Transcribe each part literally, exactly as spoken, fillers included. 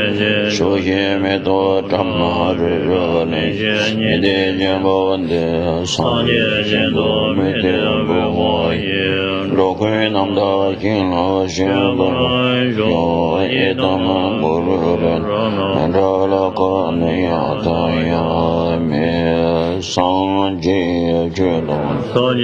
Shoji Meto Tamari Rani, Nide Jambonde, Sanje Jendo Mete Boy, Roque Namda Kino Shimbo, Yo Edama Bururan, Mandala Kanya Taya Me, Sanje Jendo,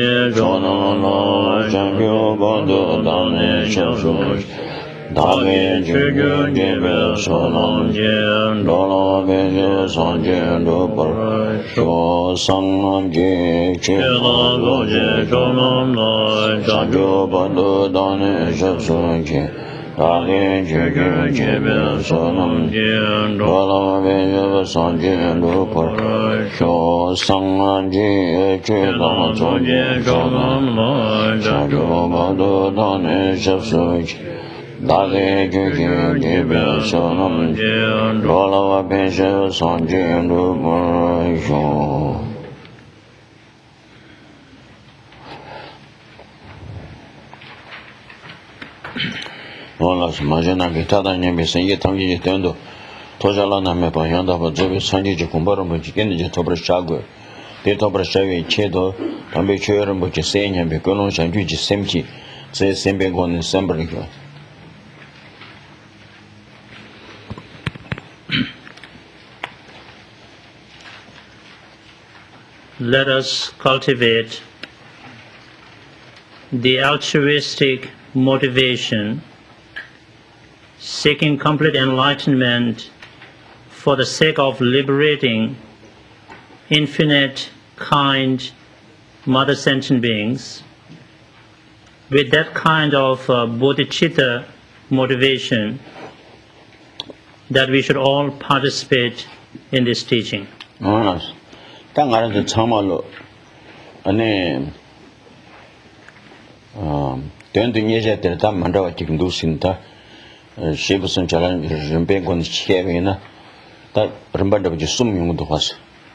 Jono Jambio Bondo Dane Shosho. Dāgē chūgyū jībē sōnām jīn, dōlā bējē sāngjē dōpar, shō sāngām jī chīlā gōjē chōnām nāi, chāgyō bādō dāne shāsū jī. Dāgē chūgyū jībē sōnām jīn, dōlā bējē sāngjē dōpar, shō sāngām jī chīlā gōjē chōnām nāi, chāgyō bādō dāne shāsū jī. Dāgē chūgyū jībē sōnām jīn, dōlā bējē sāngjē dōpar, shō. Wālā sī mājē nāmi tātā nyambi sāngyē tāngyē jī tēndō, tōshā lā nāmi pā yāndā pā dzōbi sāngyē jī kumbā rāmbu jī kēndi jī tōpar shāgui, tē tōpar shāgui chē tō, tāmbē chē rāmbu jī sē nyambi, kōlōng shāngyū jī sēm chī, tsē sēmbē gōni sēmbar kio. Let us cultivate the altruistic motivation, seeking complete enlightenment for the sake of liberating infinite, kind, mother sentient beings, with that kind of uh, bodhicitta motivation, that we should all participate in this teaching. Yes. 땅아래서 참말로 안에 어 된든 예제들 다 만들어 지금 두신다 시부선 잘하는 준비권 시행이나 다 그런반도 좀 숨용도 왔어.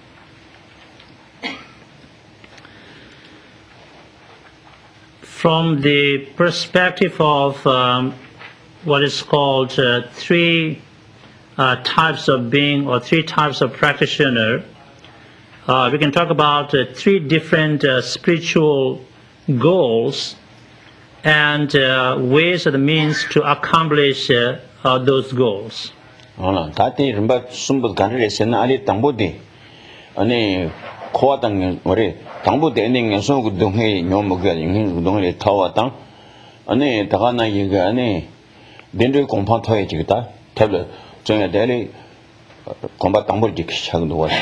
From the perspective of um, what is called uh, three uh, types of being or three types of practitioner, Uh, we can talk about uh, three different uh, spiritual goals and uh, ways or the means to accomplish uh, uh, those goals. 어, 다티 름바 숨부 간레스나 아니 당보디 아니 코아당 우리 당보디 엔딩 소고 동해 녀모가 잉 동해 타와당 아니 다가나 이거 아니 덴르 공판 토에 지다 태블 정에 대리 공바 당보디 시작도 와.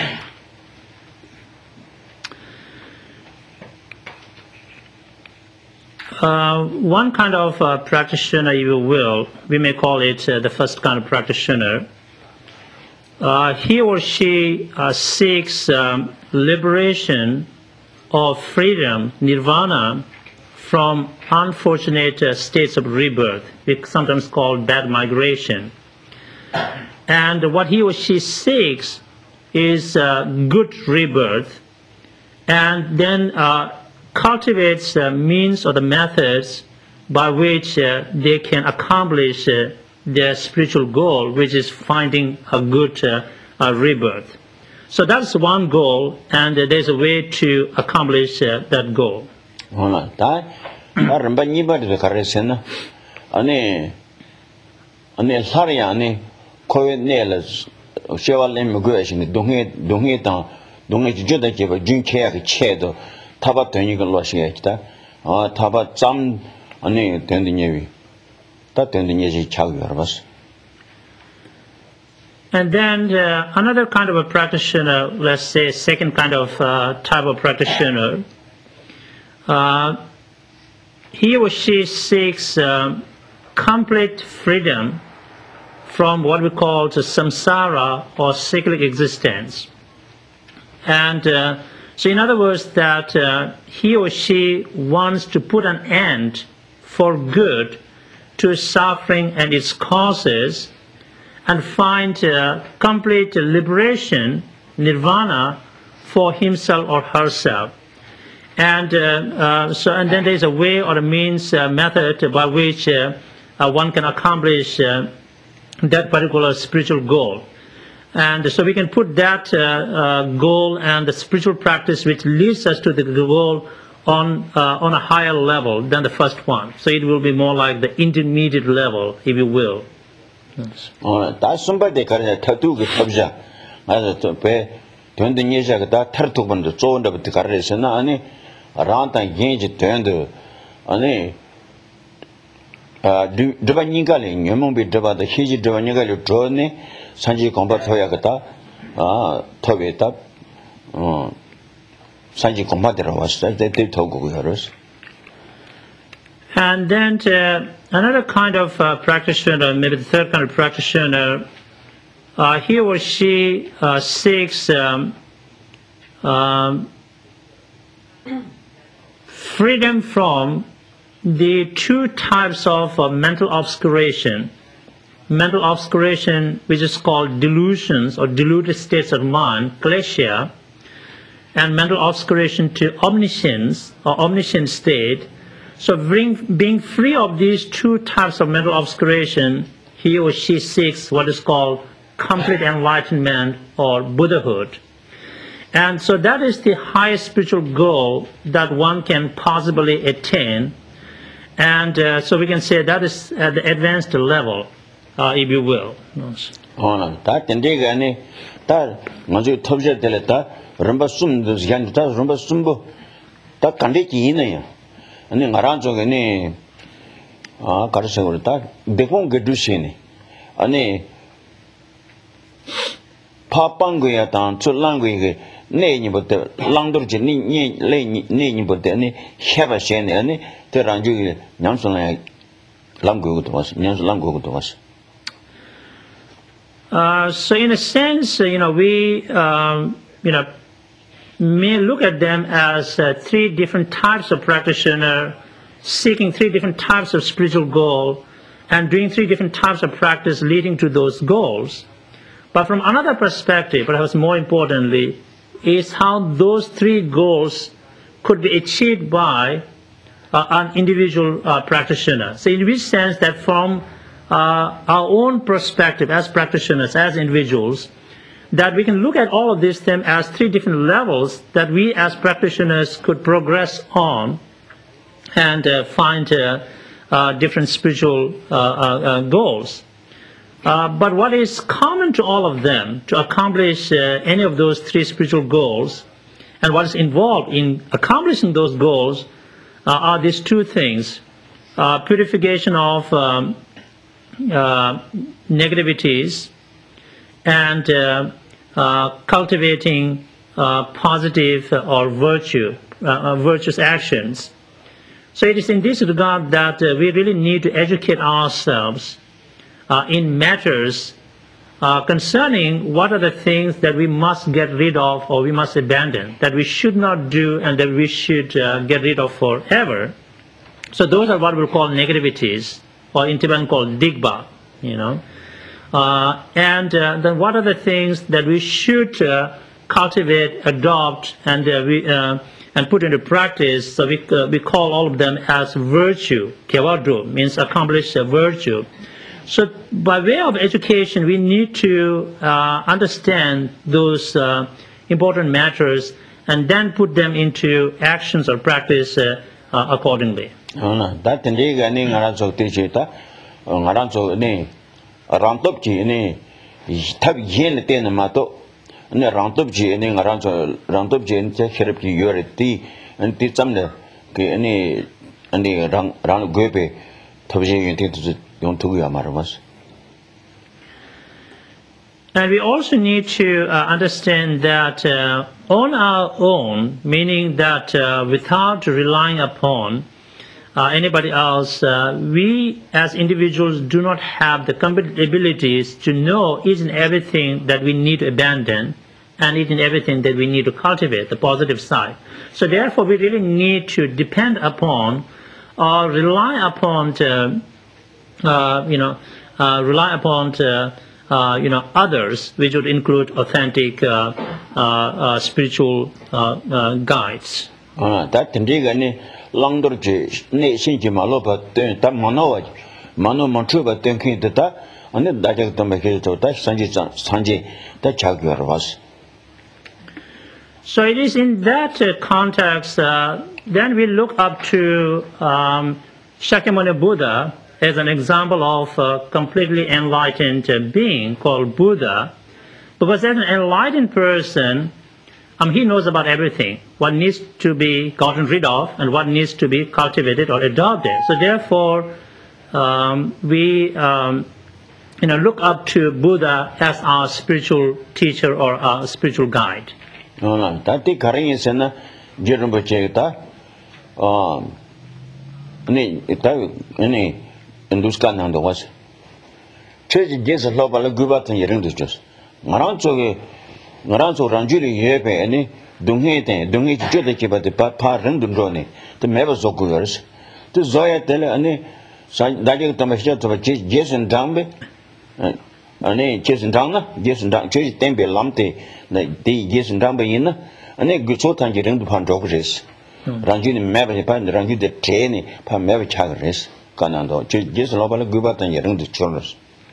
Uh, one kind of uh, practitioner, if you will, we may call it uh, the first kind of practitioner. Uh, he or she uh, seeks um, liberation or freedom, nirvana, from unfortunate uh, states of rebirth. We sometimes call bad migration. And what he or she seeks is uh, good rebirth, and then uh, cultivates the means or the methods by which uh, they can accomplish uh, their spiritual goal, which is finding a good uh, uh, rebirth. So that's one goal, and uh, there's a way to accomplish uh, that goal. Hola, ta aramba niba de karesena ane ane sarya ane kowe nelas shewale mugweshin donghe donghe ta donghe juda jeba junche ga chedo 타바 되니까 로시에다 아 타바 짬 아니 된디니비 다 된디니지 차고 알아봤어. And then uh, another kind of a practitioner, let's say second kind of uh, type of practitioner, uh, he or she seeks um, complete freedom from what we call the samsara or cyclic existence. And uh, so in other words, that uh, he or she wants to put an end for good to suffering and its causes, and find uh, complete liberation, nirvana, for himself or herself. And uh, uh, so, and then there's a way or a means, uh, method by which uh, uh, one can accomplish uh, that particular spiritual goal. And so we can put that uh, uh, goal and the spiritual practice which leads us to the goal on uh, on a higher level than the first one. So it will be more like the intermediate level, if you will. Yes. 어, 다 somebody 가르쳐 타투기 탑자. 맞아. 배 돈도 니자가 다 타투번도 좋은데부터 가르쳐나 아니 라한테 얘기 된도 아니 아 드바니가리 녀몽비 드바다 희지 드바니가리 드네 산지 공부해야겠다. 아, 더베다. 어. 산지 공부하러 왔어. 그때 더고 그러스. And then uh, another kind of uh, practitioner, maybe the third kind of practitioner, uh, he or she uh, seeks um, um, freedom from the two types of uh, mental obscuration. Mental obscuration, which is called delusions or deluded states of mind, kleshya, and mental obscuration to omniscience or omniscient state. So bring, being free of these two types of mental obscuration, he or she seeks what is called complete enlightenment or Buddhahood. And so that is the highest spiritual goal that one can possibly attain. And uh, so we can say that is at the advanced level. Uh, if you will. Oh, that can take any that Mazu Tobja Deleta, Rumba Sum, the Yanta, Rumba Sumbo, that can take in a and then Aranzo any ah, Karasagurta, they won't get to see any Papanguya down to Language, name but the language, name but any have a shame any Teranju, Namson language to us, Nams language to us. Uh, so in a sense, uh, you know, we, um, you know, may look at them as uh, three different types of practitioner seeking three different types of spiritual goal and doing three different types of practice leading to those goals. But from another perspective, perhaps more importantly, is how those three goals could be achieved by uh, an individual uh, practitioner. So in which sense that from Uh, our own perspective as practitioners, as individuals, that we can look at all of these things as three different levels that we as practitioners could progress on and uh, find uh, uh, different spiritual uh, uh, uh, goals. Uh, but what is common to all of them to accomplish uh, any of those three spiritual goals, and what is involved in accomplishing those goals, uh, are these two things: uh, purification of um, Uh, negativities and uh, uh, cultivating uh, positive or virtue, uh, uh, virtuous actions. So it is in this regard that uh, we really need to educate ourselves uh, in matters uh, concerning what are the things that we must get rid of or we must abandon, that we should not do and that we should uh, get rid of forever. So those are what we'll call negativities, or in Tibetan called digba, you know. Uh, and uh, then what are the things that we should uh, cultivate, adopt, and uh, we uh, and put into practice? So we uh, we call all of them as virtue. Kewadu means accomplish a virtue. So by way of education, we need to uh, understand those uh, important matters and then put them into actions or practice uh, uh, accordingly. Oh, that and they are named Aranzo Tijeta, Aranzo ne, Rantopji ne, Tab Yen Ten Mato, and the Rantopji and Aranzo Rantopji and Therapy Urity and Tizamda, any and the Ran Guepe, Tabji into Yontuya Maravas. And we also need to uh, understand that uh, on our own, meaning that uh, without relying upon Uh, anybody else, uh, we as individuals do not have the competent abilities to know each and everything that we need to abandon and each and everything that we need to cultivate, the positive side. So therefore we really need to depend upon or rely upon, to, uh, you know, uh, rely upon, to, uh, you know, others, which would include authentic uh, uh, uh, spiritual uh, uh, guides. Uh, that Langdorji, Nation Malova, Tam Manoa, Mano Manchuba, thinking that ane dajak tambe ke to ta sanji sanji ta chagyor was. So it is in that uh, context, uh, then we look up to um, Shakyamuni Buddha as an example of a completely enlightened uh, being called Buddha, because as an enlightened person, um, he knows about everything, what needs to be gotten rid of and what needs to be cultivated or adopted. So therefore, um, we um, you know, look up to Buddha as our spiritual teacher or our spiritual guide. No, no, tati karing is na jirumba cheta. Um, ni ita ni induskan nang do was. Church jes lo bala guba tan yering do just. Ngarang choge ngarang cho ranjuli yebe ani dunghe te dunghe jode ke ba de pa pa rang dun ro ne. Te meba zoku yers. Te zoya tele ani daje tamasha to jes and dambe. Ane jesun dang na jesun dang jesu tembe lamte na de jesun dang ba yin na ane gu so tan ji ring du pan jog res rang ji ni me ba pa rang ji de te ni pa me ba cha res ka nan do jesu lo ba la gu ba tan ring du chon res.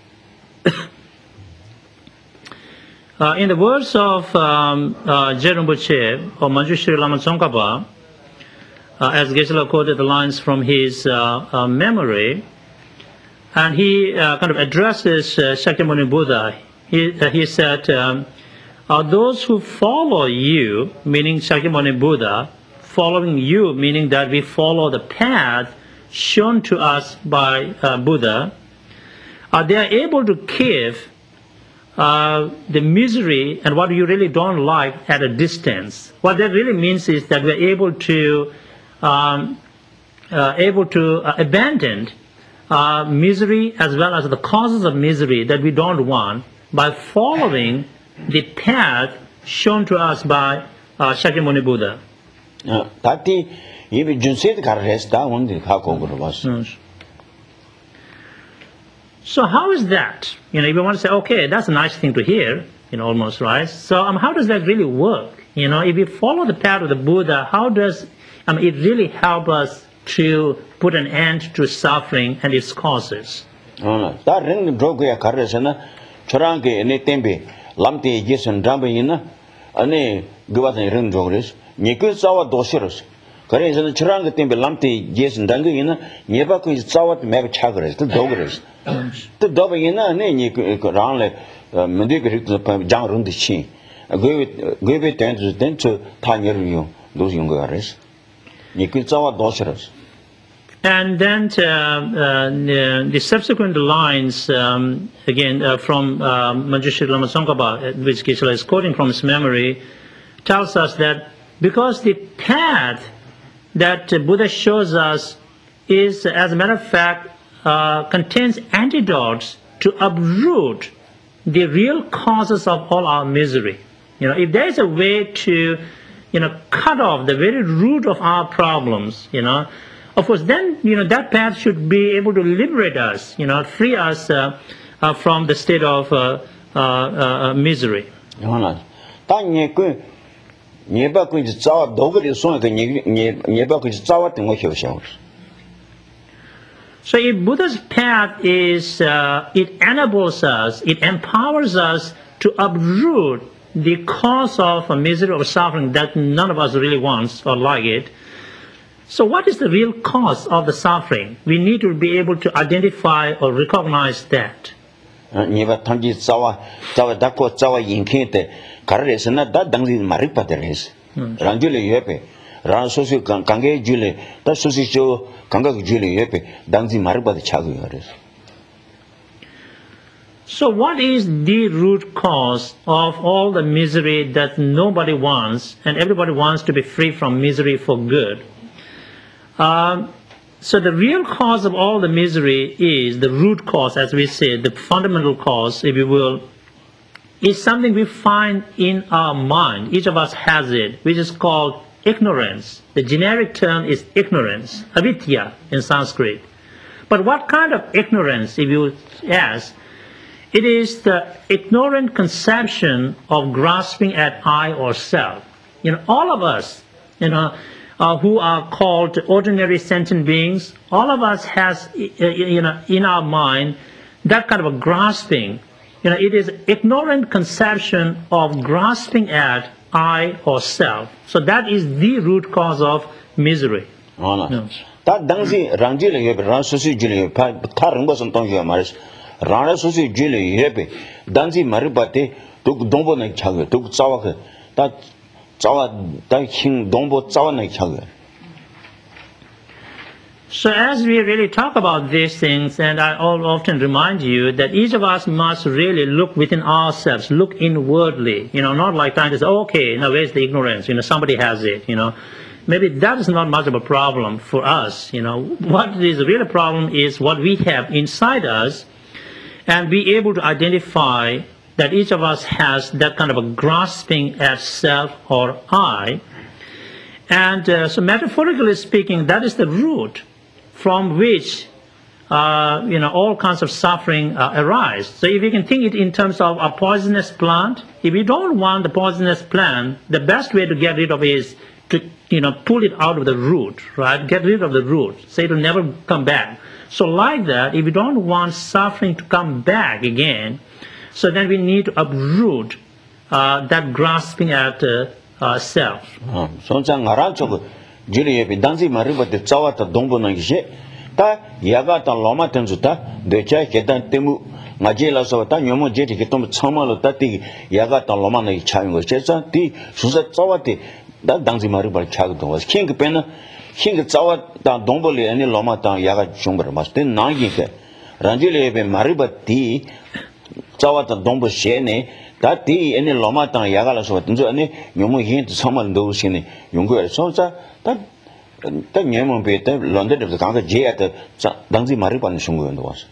In the words of um, uh, Jerumbuche or Manjushri Lama Tsongkhapa, uh, as Geshe-la quoted the lines from his uh, uh, memory, and he uh, kind of addresses uh, Shakyamuni Buddha. He, uh, he said, um, uh, those who follow you, meaning Shakyamuni Buddha, following you, meaning that we follow the path shown to us by uh, Buddha, uh, they are able to give uh, the misery and what you really don't like at a distance. What that really means is that we're able to, um, uh, able to uh, abandon Uh, misery as well as the causes of misery that we don't want by following the path shown to us by uh, Shakyamuni Buddha. Tati ibi junset kar res da undi ka ko gro was. So how is that? You know, if you want to say, okay, that's a nice thing to hear, you know, almost, right? So um, how does that really work? You know, if we follow the path of the Buddha, how does um, it really help us to put an end to suffering and its causes? Oh, da ring drogo ya kar res na chorang ke ne tembe lamte jesun dang ba yin na ane guba tan ring drogo res ni ku sawa doshiros. Kare is chorang ke tembe lamte jesun dang yin na ni ba ku sawa me ba cha res to dog res. To do ba yin na ne ni ku rang le mende ke rik pa jang rung de chi. Go go be ten to ten to ta ni ru yo those young res. Ni ku sawa doshiros. And then uh, uh, the subsequent lines, um, again, uh, from uh, Manjushri Lama Tsongkhapa, which Geshe-la is quoting from his memory, tells us that because the path that uh, Buddha shows us is, as a matter of fact, uh, contains antidotes to uproot the real causes of all our misery. You know, if there is a way to, you know, cut off the very root of our problems, you know, of course, then, you know, that path should be able to liberate us, you know, free us uh, uh, from the state of uh, uh, uh, misery. So if Buddha's path is, uh, it enables us, it empowers us to uproot the cause of a misery or suffering that none of us really wants or like it. So what is the real cause of the suffering? We need to be able to identify or recognize that. Niba tangi zawa zawa dako zawa yinkete karres na da dangli maripa deres. Ranjule yepe ran sosi kange jule da sosi jo kanga jule yepe dangli maripa de chagu yores. So what is the root cause of all the misery that nobody wants, and everybody wants to be free from misery for good? Um, so the real cause of all the misery is the root cause, as we say, the fundamental cause, if you will, is something we find in our mind. Each of us has it, which is called ignorance. The generic term is ignorance, avidya in Sanskrit. But what kind of ignorance, if you ask? It is the ignorant conception of grasping at I or self. You know, all of us, you know, Uh, who are called ordinary sentient beings, all of us has, uh, you know, in our mind, that kind of a grasping, you know, it is ignorant conception of grasping at I or self. So that is the root cause of misery. Ana. Ta dangzi rangji le yebe rang susi jile yebe pa ta rangba son tong yebe maris. Rang la susi jile yebe dangzi maribate tuk dongbo na chage tuk tsawa ke ta tsawa ta king dongbo tsawa na chage. So as we really talk about these things, and I often remind you that each of us must really look within ourselves, look inwardly, you know, not like trying to say, oh, okay, now where's the ignorance? You know, somebody has it, you know. Maybe that is not much of a problem for us, you know. What is the real problem is what we have inside us, and be able to identify that each of us has that kind of a grasping at self or I. And uh, so metaphorically speaking, that is the root from which uh, you know, all kinds of suffering uh, arise. So if you can think it in terms of a poisonous plant, if you don't want the poisonous plant, the best way to get rid of it is to, you know, pull it out of the root, right? Get rid of the root, so it will never come back. So like that, if you don't want suffering to come back again, so then we need to uproot uh, that grasping at uh, uh, self. So jili yebi danzi mariba de tsawa ta dongbo na gishe ta yaga ta loma tenzu ta decha ketan temu ngaje la so ta nyomo je ti ketom chama lo ta ti yaga ta loma na chaing go chesa ti susa tsawa ti da danzi mariba chag do was king pen king tsawa ta dongbo le ani loma ta yaga chungbar mas te na gi ke ranjile yebi mariba ti tsawa ta dongbo she ne ta ti ani loma ta yaga la so tenzu ani nyomo yin chama ndo shine yonggo so sa ta ta nyemo be ta londe de ka ga je at dangzi mari pan shungu ndo was.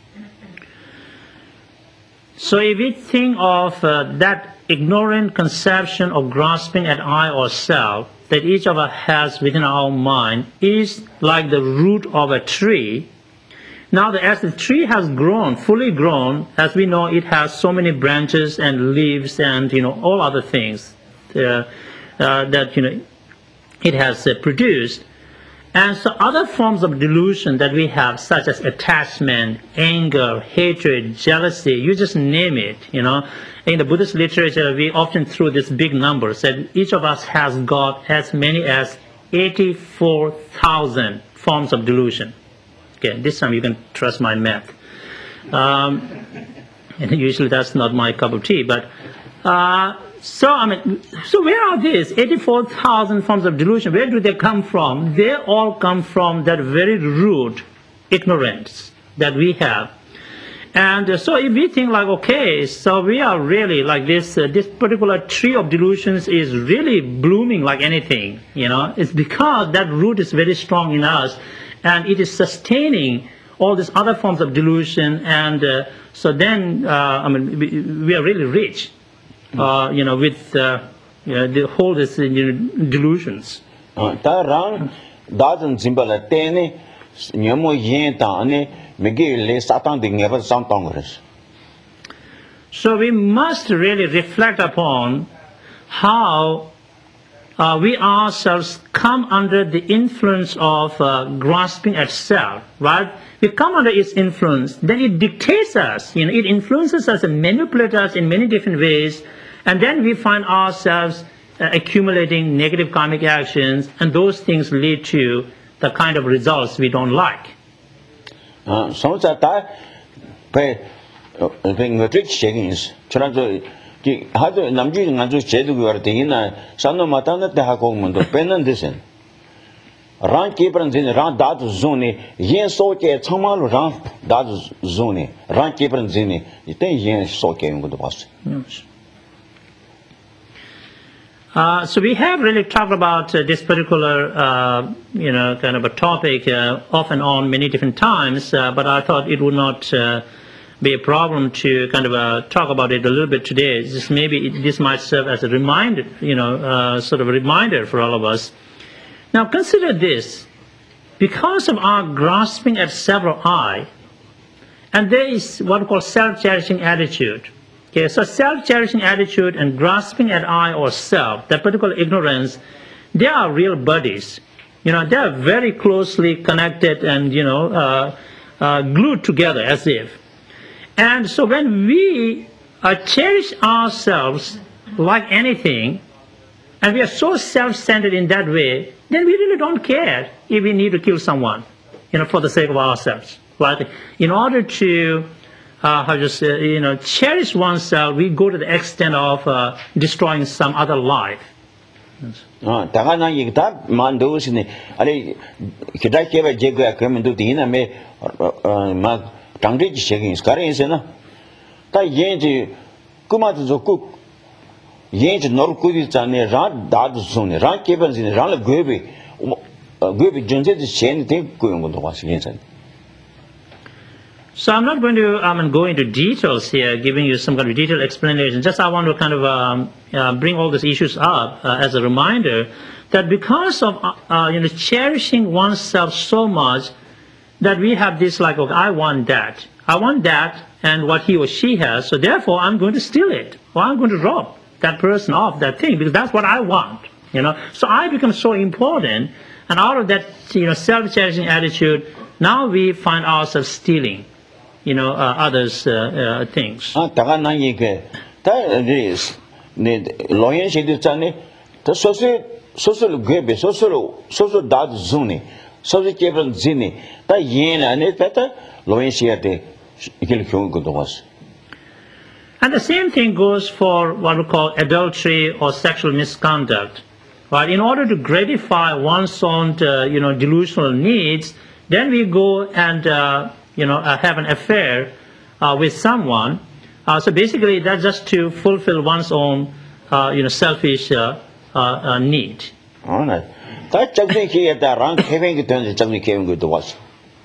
So if we think of uh, that ignorant conception of grasping at I or self that each of us has within our mind is like the root of a tree. Now, the, as the tree has grown, fully grown, as we know, it has so many branches and leaves and, you know, all other things uh, uh, that, you know, it has uh, produced. And so other forms of delusion that we have, such as attachment, anger, hatred, jealousy, you just name it, you know. In the Buddhist literature, we often throw this big number, said each of us has got as many as eighty-four thousand forms of delusion. Okay, this time you can trust my math. Um, and usually that's not my cup of tea, but uh, so I mean, so where are these eighty-four thousand forms of delusion? Where do they come from? They all come from that very root ignorance that we have. And uh, so if we think like, okay, so we are really like this, uh, this particular tree of delusions is really blooming like anything, you know, it's because that root is very strong in us and it is sustaining all these other forms of delusion. And uh, so then, uh, I mean, we, we are really rich, uh, you know, with uh, you know, the whole this, you know, delusions. So we must really reflect upon how uh, we ourselves come under the influence of uh, grasping at self, right? We come under its influence, then it dictates us, you know, it influences us and manipulates us in many different ways, and then we find ourselves uh, accumulating negative karmic actions, and those things lead to the kind of results we don't like. Uh, so that by ngotrik shegins chranzo ki hado namju nganjo jedu gyor tingina sanno matana te ha kongmondo penan desen ran kebran zin ran dad zone yen soke chamalu ran dad zone ran kebran zin iten yen soke ngodo bas. Uh, so we have really talked about uh, this particular, uh, you know, kind of a topic uh, off and on many different times, uh, but I thought it would not uh, be a problem to kind of uh, talk about it a little bit today. Just maybe it, this might serve as a reminder, you know, uh, sort of a reminder for all of us. Now consider this: because of our grasping at several I, and there is what we call self-cherishing attitude. Okay, so self-cherishing attitude and grasping at I or self, that particular ignorance, they are real buddies. You know, they are very closely connected and, you know, uh, uh, glued together as if. And so when we uh, cherish ourselves like anything, and we are so self-centered in that way, then we really don't care if we need to kill someone, you know, for the sake of ourselves. Like, in order to, uh, how to say, you know, cherish oneself, we go to the extent of uh, destroying some other life. 아, 다가나 이게 다 만도시네. 아니 기다 개발 제거야 그러면도 디나메 어막 당대지 책임 가르인세나. 다 얘지 그마도 좋고 얘지 너르고디 자네 라 다도 손에 라 개발지네 라를 괴비 괴비 전제지 챤 된 거는 것도 와시겠어요. So I'm not going to um, go into details here, giving you some kind of detailed explanation. Just I want to kind of um, uh, bring all these issues up uh, as a reminder that because of uh, uh, you know cherishing oneself so much, that we have this like, okay, I want that, I want that, and what he or she has. So therefore, I'm going to steal it, or I'm going to rob that person of that thing because that's what I want. You know, so I become so important, and out of that you know self-cherishing attitude, now we find ourselves stealing. You know, uh, others' uh, uh, things. 아, 다가나 이게 다 네, 로연 시도 전에 더 소소 소소를 괴베 소소로 소소 다도 존이 소소 개번 진이 다 얘는 안에 됐다 로연 시한테 이렇게 좋은 것도 왔어. And the same thing goes for what we call adultery or sexual misconduct. Right? In order to gratify one's own, uh, you know, delusional needs, then we go and uh, you know, uh, have an affair uh, with someone. Uh, so basically, that's just to fulfill one's own, uh, you know, selfish uh, uh, uh, need. 아, 다 적응이 기회다 랑 개변이 되는 적응이 개변 것도 왔어.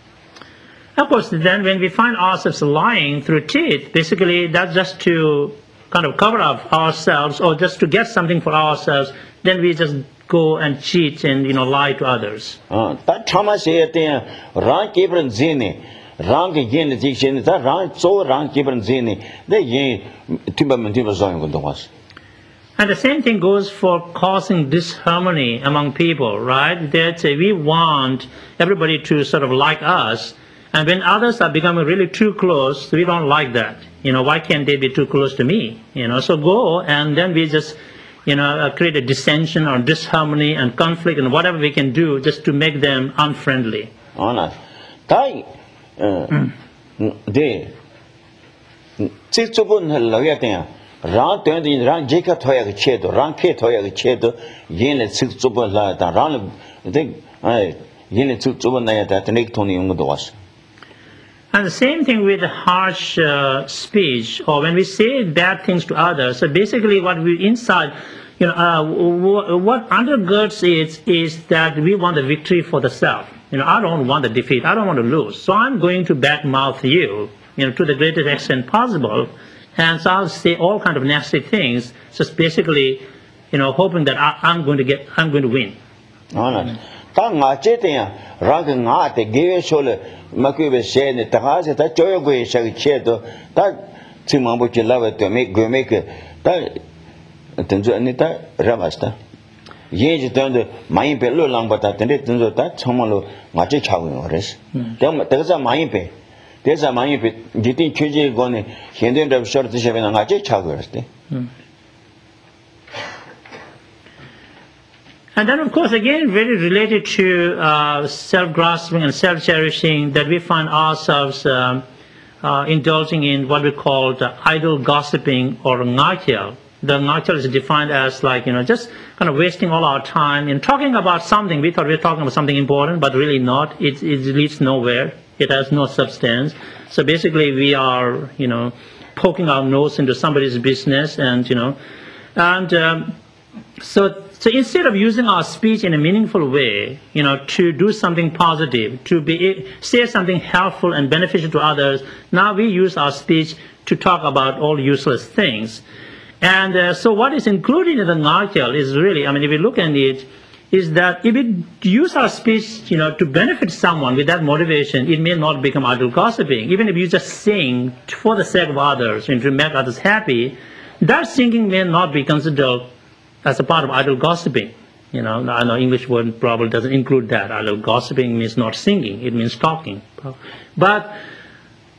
Of course, then when we find ourselves lying through teeth, basically that's just to kind of cover up ourselves or just to get something for ourselves. Then we just go and cheat and you know lie to others. 아, 다 참아서야 돼. 랑 개변 진이. 랑 개견의 직신이 다 랑, 조 랑 개변 진이. 내 예, 팀바면 팀바 소용 것도 왔어. And the same thing goes for causing disharmony among people, right? That uh, we want everybody to sort of like us, and when others are becoming really too close, we don't like that. You know, why can't they be too close to me? You know, so go and then we just, you know, uh, create a dissension or disharmony and conflict and whatever we can do just to make them unfriendly. 아, 다, 어, 네, 직접은 하려야 돼요. 랑 때문에 랑 제가 토야 그 체도 랑 폐 토야 그 체도 얘네 직접은 하다 랑 네 아 얘네 직접은 나야 다 네 통이 온 것도 왔어. And the same thing with harsh uh, speech or when we say bad things to others. So basically what we inside, you know, uh, w- what undergirds it is that we want the victory for the self. You know, I don't want the defeat. I don't want to lose. So I'm going to badmouth you, you know, to the greatest extent possible. And so I'll say all kind of nasty things, just basically, you know, hoping that I, I'm going to get, I'm going to win. 아, 다 나제대야. 랑그 나한테 개회쇼를 막기에 셰네 다가서 다 조여고에 샤기 체도 다 지금 뭐 질라고 때문에 그메게 다 된저 아니다 라마스다. 예지 된데 많이 별로 랑바다 된데 된저 다 정말로 맞게 차고요 그래서. 내가 내가 많이 배. 대사 많이 배. 지tin 최제 거네 현대인들 쇼트 셔베나 맞게 차고요 그랬대. And then, of course, again, very related to uh, self-grasping and self-cherishing, that we find ourselves um, uh, indulging in what we call the idle gossiping or ngakyal. The ngakyal is defined as like, you know, just kind of wasting all our time in talking about something. We thought we were talking about something important, but really not. It, it leads nowhere. It has no substance. So basically, we are, you know, poking our nose into somebody's business and, you know, and um, so... So instead of using our speech in a meaningful way, you know, to do something positive, to be say something helpful and beneficial to others, now we use our speech to talk about all useless things. And uh, so what is included in the ngakyal is really, I mean, if you look at it, is that if we use our speech, you know, to benefit someone with that motivation, it may not become idle gossiping. Even if you just sing for the sake of others and to make others happy, that singing may not be considered as a part of idle gossiping. You know, I know English word probably doesn't include that. Idle gossiping means not singing, it means talking. But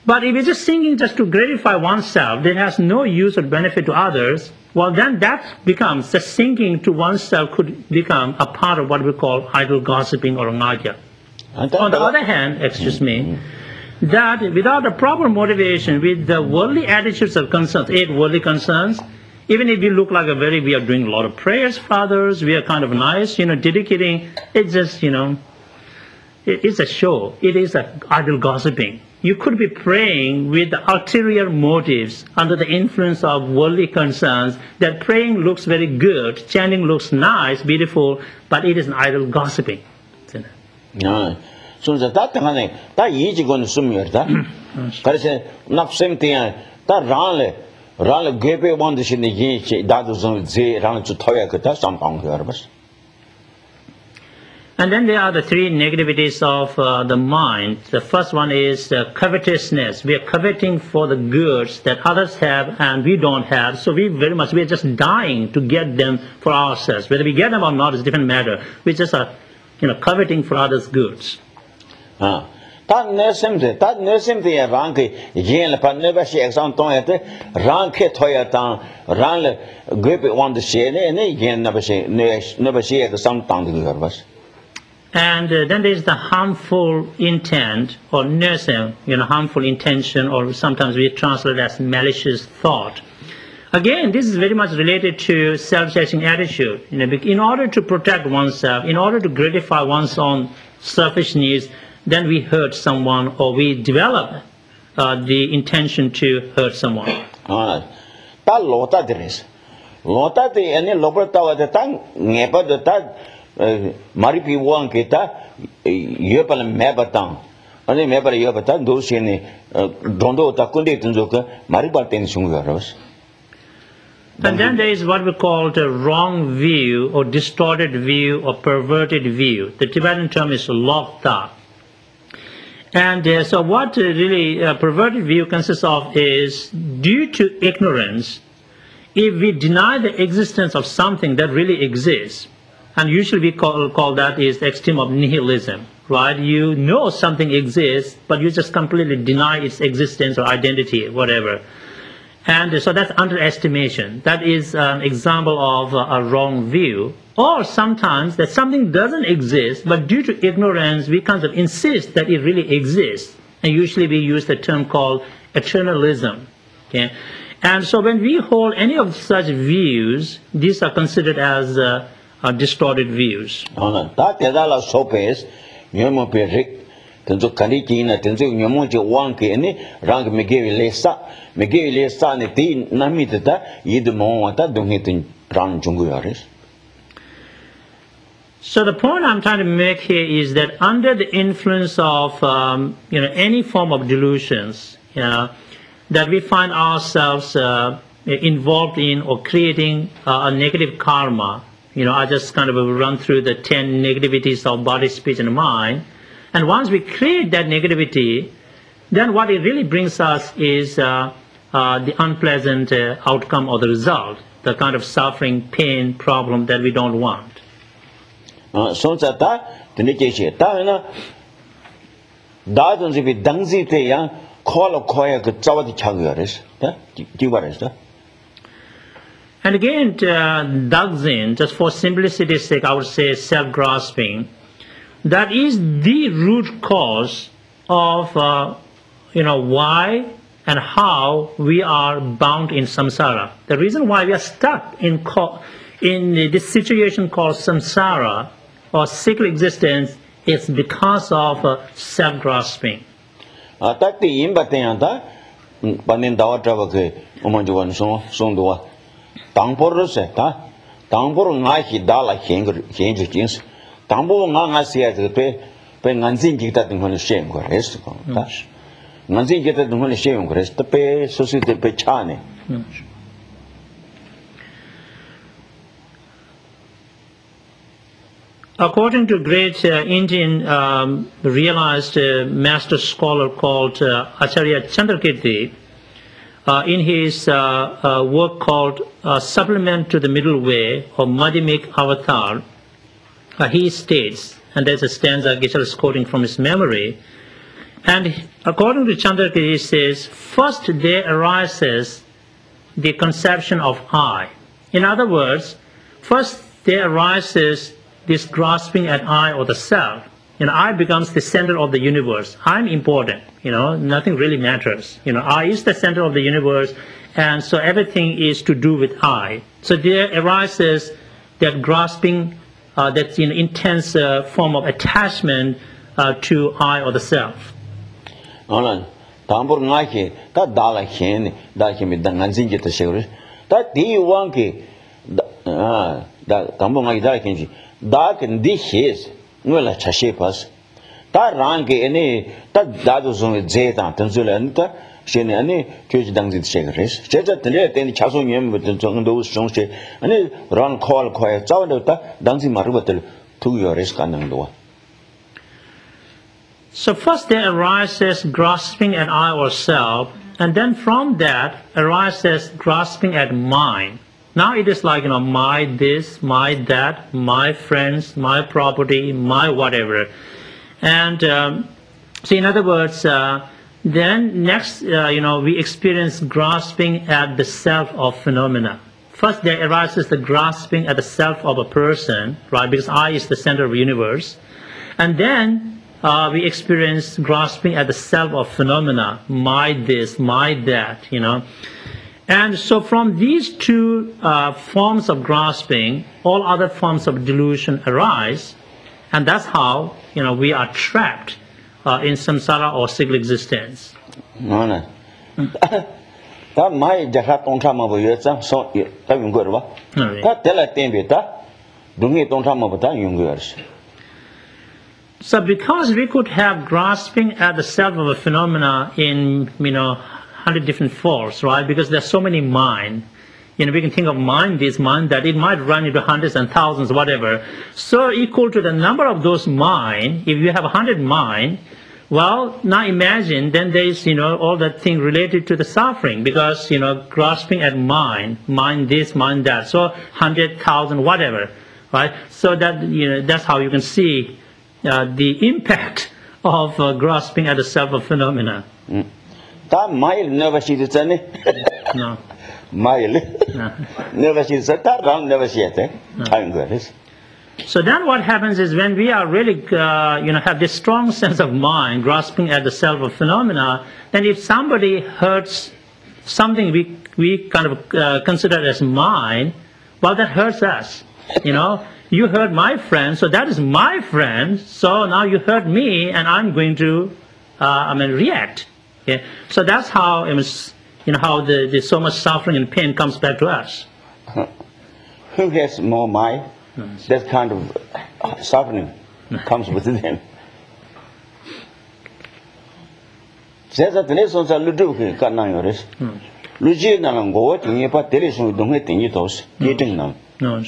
But if it's just singing just to gratify oneself, that has no use or benefit to others, well, then that becomes, the singing to oneself could become a part of what we call idle gossiping or ngagya. On the other hand, excuse me, that without a proper motivation, with the worldly attitudes of concerns, eight worldly concerns, even if we look like a very, we are doing a lot of prayers for others, we are kind of nice, you know, dedicating, it's just, you know, it, it's a show. It is a idle gossiping. You could be praying with the ulterior motives under the influence of worldly concerns, that praying looks very good, chanting looks nice, beautiful, but it is an idle gossiping. 아, 손자 다 당하네. 다 이지고는 숨이었다. 그래서 납셈때야 다 란래 란래 개베 원드신의 이지 다도 좀 제랑 주 토야 그다 삼방거 알아봤어. And then there are the three negativities of uh, the mind. The first one is uh, covetousness. We are coveting for the goods that others have and we don't have. So we very much, we are just dying to get them for ourselves. Whether we get them or not is a different matter. We just are, you know, coveting for others' goods. 아, 다 내심데, 다 내심데 랑게 이제는 판네바시 example 랑케 토야당 랑레 그베 원드시네 네 이제는 나바시 네 나바시 example 당도 알아봤어. And uh, then there is the harmful intent or nursing, you know, harmful intention, or sometimes we translate it as malicious thought. Again, this is very much related to self-chasing attitude. You know, in order to protect oneself, in order to gratify one's own selfish needs, then we hurt someone or we develop uh, the intention to hurt someone. 아, 다 로타 드레스. 로타 데 아니 로버타와 당 네바도 다 마리피 원케타 예발 메바당. 아니 메발 예바당 도시네 돈도 다 군데 든조가 마리발 땐 중요하 알아봤어. And then there is what we call the wrong view or distorted view or perverted view. The Tibetan term is lokta. And uh, so what uh, really uh, perverted view consists of is, due to ignorance, if we deny the existence of something that really exists, and usually we call, call that is the extreme of nihilism, right? You know something exists, but you just completely deny its existence or identity, whatever. And uh, so that's underestimation. That is an example of uh, a wrong view. Or sometimes that something doesn't exist, but due to ignorance, we kind of insist that it really exists. And usually we use the term called eternalism. Okay? And so when we hold any of such views, these are considered as uh, uh, distorted views. 다 대달라 소페스 녀모 베릭 tenzo kanikina tenzo nyamonje wanke ne rang megewi lesa megewi lesa ne ti namitata yidmo wata donghetin rang jungu yares. So the point I'm trying to make here is that under the influence of um, you know, any form of delusions, you know, that we find ourselves uh, involved in or creating uh, a negative karma. You know, I just kind of run through the ten negativities of body, speech, and mind. And once we create that negativity, then what it really brings us is uh, uh, the unpleasant uh, outcome or the result, the kind of suffering, pain, problem that we don't want. So that the negation, that that don't be dangzy te yang call a koya good zawadi chagaris. Do what is that? And again, uh, Dagzin, just for simplicity's sake, I would say self-grasping. That is the root cause of, uh, you know, why and how we are bound in samsara. The reason why we are stuck in in this situation called samsara or cyclic existence is because of uh, self-grasping. That the imbatenda, Banin Dawatravake, Umanjuan Song, Songdua, Tangporo Seta, Tangporo Naki Dala Hinge Jeans. Tambo nga siya to pe pe nganzin kita tungkol shame ko rest ko ta nganzin kita tungkol shame ko rest pe society pe chane. According to a great uh, Indian um, realized uh, master scholar called uh, Acharya Chandrakirti, uh, in his uh, uh, work called uh, Supplement to the Middle Way or Madhyamik Avatar, Uh, he states, and there's a stanza Geshe is quoting from his memory, And according to Chandrakya, he says, first there arises the conception of I. In other words, first there arises this grasping at I or the self. You know, I becomes the center of the universe. I'm important. You know, nothing really matters. You know, I is the center of the universe, and so everything is to do with I. So there arises that grasping, uh, that you know, intense uh, form of attachment uh, to I or the self. Alan, Tambur Naki, that Dala Hen, Dakimi Danganzinja to Shuri. That D Wanki, ah, that Tambur Naki Dakinji, Dark and this is, Nuela Chashipas. That Ranki, any, that Dadus with Zeta, Tanzulanta, Shani, any, Kuj Dangzit Shakers. Cheta, then Chasunium with those songs, and run call quiet, Zawada, Danzi Marubatel, to your risk and door. So first there arises grasping at I or self, and then from that arises grasping at mine. Now it is like, you know, my this, my that, my friends, my property, my whatever. And um, so in other words, uh, then next, uh, you know, we experience grasping at the self of phenomena. First there arises the grasping at the self of a person, right, because I is the center of the universe. And then Uh, we experience grasping at the self of phenomena, my this, my that, you know. And so from these two uh, forms of grasping, all other forms of delusion arise, and that's how, you know, we are trapped uh, in samsara or single existence. No, no. That my Jahat on time of your so having good. That tell a thing with that. Don't get on time of that, young girls. So because we could have grasping at the self of a phenomena in, you know, hundred different forms, right? Because there's so many mind. You know, we can think of mind this, mind that. It might run into hundreds and thousands, whatever. So equal to the number of those mind, if you have a hundred mind, well, now imagine, then there's, you know, all that thing related to the suffering. Because, you know, grasping at mind, mind this, mind that. So hundred, thousand, whatever, right? So that, you know, that's how you can see Uh, the impact of uh, grasping at the self of phenomena. That mile never see the sunny. No. Mile. No. Never see the that round never see it. Time goes. So then what happens is when we are really, uh, you know, have this strong sense of mind, grasping at the self of phenomena, then if somebody hurts something we, we kind of uh, consider as mine, well, that hurts us, you know. You hurt my friend, so that is my friend. So now you hurt me, and I'm going to, uh, I mean, react. Okay? So that's how it was, you know, how the, the so much suffering and pain comes back to us. Who has more mind? Nice. That kind of suffering comes with them. Says that the lessons are Ludu can notice. Luigi and go to me, but there is no those eating them. No.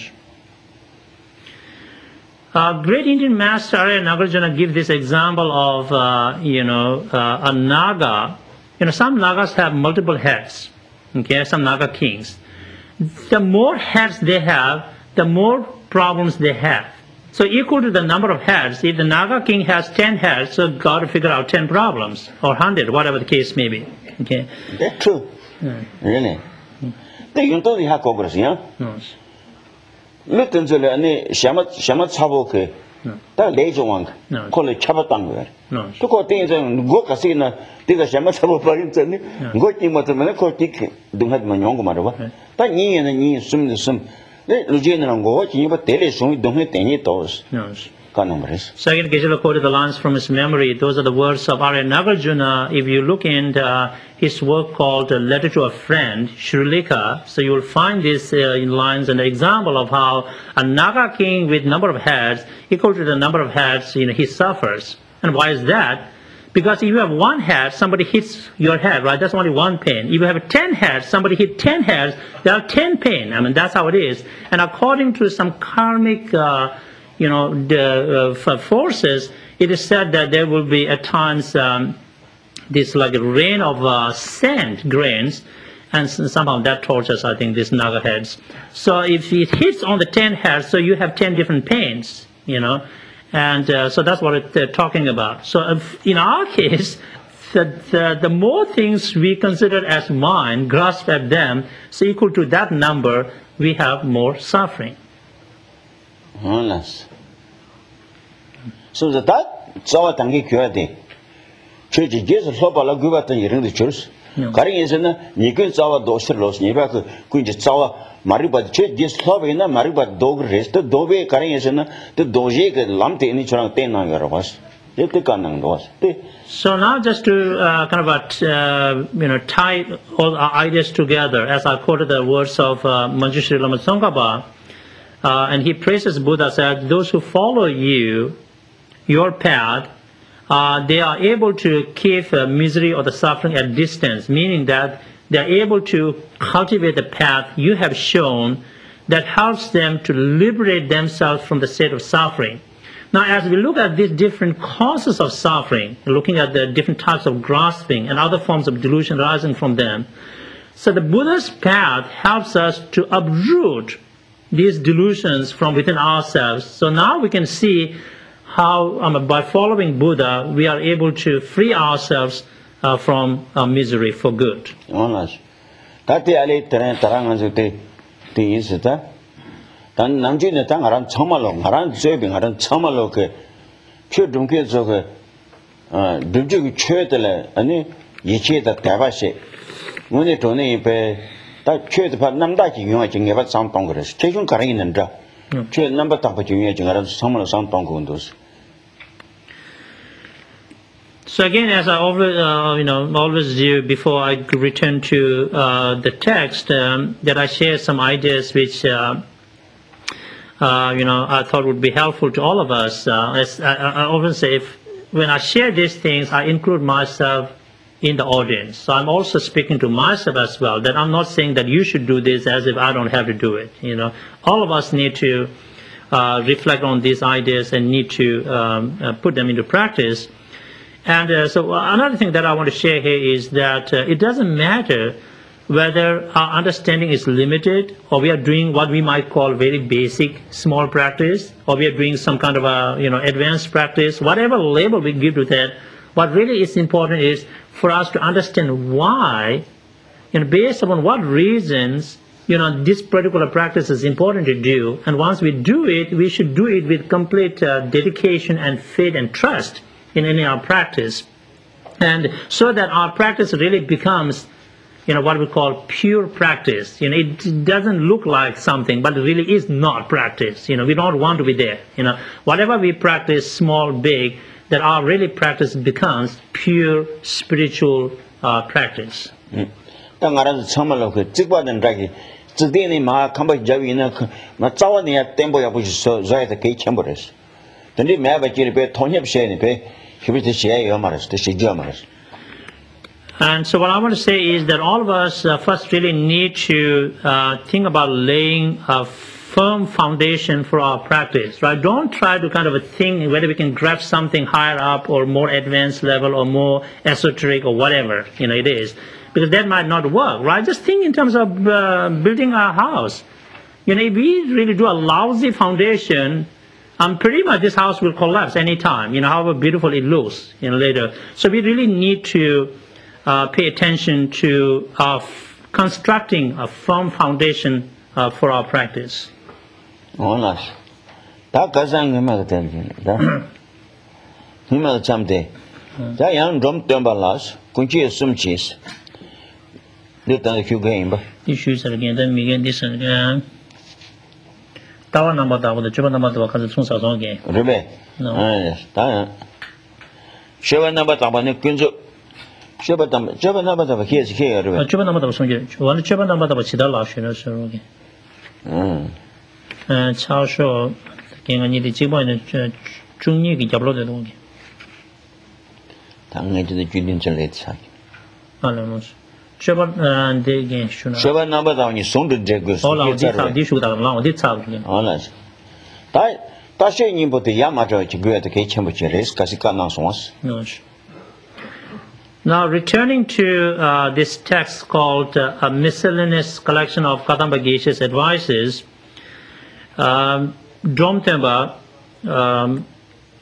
Uh, great Indian master Arya Nagarjuna give this example of, uh, you know, uh, a Naga. You know, some Nagas have multiple heads, okay, some Naga kings. The more heads they have, the more problems they have. So equal to the number of heads, if the Naga king has ten heads, so got to figure out ten problems, or one hundred, whatever the case may be, okay. That's true. Mm. Really? They don't know how to yeah? No. Look into the Shamat Shamat Saboke. That later one. Call it Chabatan. No. To go things and go casino, take a Shamat Sabo for instance, go to Matamanako tick, don't have my young mother. That knee and a knee assume the sum. Let Lugina and go watching you, but tell us we don't hit any toes. No. Second, Geshe-la quoted the lines from his memory. Those are the words of Arya Nagarjuna. If you look in uh, his work called uh, Letter to a Friend, Shrulika, so you will find these uh, in lines an example of how a Naga king with number of heads equal to the number of heads, you know, he suffers. And why is that? Because if you have one head, somebody hits your head, right? That's only one pain. If you have ten heads, somebody hit ten heads, there are ten pain. I mean, that's how it is. And according to some karmic uh, you know, the uh, forces, it is said that there will be at times um, this like a rain of uh, sand grains, and somehow that tortures, I think, these Naga heads. So if it hits on the ten heads, so you have ten different pains, you know, And uh, so that's what they're talking about. So if, in our case, the, the, the more things we consider as mine, grasp at them, so equal to that number, we have more suffering. Honest. So that that zawa tangi kyo de. Chöji jesu soba la guba tan yiring de churs. Karing is na nikun zawa dosir los niba ku kunji zawa mariba chö jesu soba ina mariba dog rest dobe karing is na the doje ke lamte ini churang ten na yara was. Ye te kanang was. So now just to uh, kind of uh, you know tie all our ideas together, as I quoted the words of uh, Manjushri Lama Tsongkhapa, uh, and he praises Buddha, said, those who follow you, your path, uh, they are able to keep uh, misery or the suffering at distance, meaning that they are able to cultivate the path you have shown that helps them to liberate themselves from the state of suffering. Now, as we look at these different causes of suffering, looking at the different types of grasping and other forms of delusion arising from them, so the Buddha's path helps us to uproot these delusions from within ourselves. So now we can see how, um, by following Buddha, we are able to free ourselves uh, from uh, misery for good. Honest. Tati ali terang terang anju te te isita. Dan namju ne tang aran chamalo, aran zebing aran chamalo ke pyo dungke zo ke dubju ki chö tele ani yiche da taba she. Ngone to ne pe ta chö de pa namda ki yong jing ye ba sam tong gres. Che jung karing nen da. Chö namba ta pa jing ye jing aran chamalo sam tong ko ndos. So again, as I always, uh, you know, always do before I return to uh, the text, um, that I share some ideas which, uh, uh, you know, I thought would be helpful to all of us. Uh, as I, I always say, if, when I share these things, I include myself in the audience. So I'm also speaking to myself as well, that I'm not saying that you should do this as if I don't have to do it. You know, all of us need to uh, reflect on these ideas and need to um, uh, put them into practice. And uh, so another thing that I want to share here is that uh, it doesn't matter whether our understanding is limited or we are doing what we might call very basic small practice, or we are doing some kind of a you know advanced practice, whatever label we give to that. What really is important is for us to understand why, and based upon what reasons, you know, this particular practice is important to do. And once we do it, we should do it with complete uh, dedication and faith and trust in any our practice, and so that our practice really becomes, you know, what we call pure practice. You know, it doesn't look like something, but it really is not practice. You know, we don't want to be there. You know, whatever we practice, small, big, that our really practice becomes pure spiritual uh, practice. Tangaran chamalo ke tikwaden ragi, zidini ma kamba jawi na ma zawani ya tempo ya bushi so zaya ta kei chambores. Tandi me ba jiri pe thonyap she ni pe. And so what I want to say is that all of us uh, first really need to uh, think about laying a firm foundation for our practice, right? Don't try to kind of a think whether we can grab something higher up or more advanced level or more esoteric or whatever, you know, it is. Because that might not work, right? Just think in terms of uh, building our house. You know, if we really do a lousy foundation, Um, pretty much this house will collapse any time, you know, however beautiful it looks, you know, later. So we really need to uh, pay attention to uh, constructing a firm foundation uh, for our practice. Oh, nice. That kazang hima attention. That hima chamde. That young drum tembalas, kunchi sum cheese. Let us few game. Issues again, then we get this again. Tawa number da with the Chuba number to cause it's also again. Rebe. No. Yes. That. Chuba number to one kunzu. Chuba number Chuba number to here is here. Chuba number to some one Chuba number to Chida Lash, you know, so okay. Mm. And Chao Show again I need the Chiba and Chungi ki jablo de dong. Tang into the Julian late side. Almost. Shaban and again, Shaban number down is soon to Jagus. All of these should have long this out. Honest. Tasha in the Yamato to go at the kitchen with your race, Casicana swans. Now, returning to uh, this text called uh, A Miscellaneous Collection of Kadamba Geshe's Advices, um, Dromtemba um,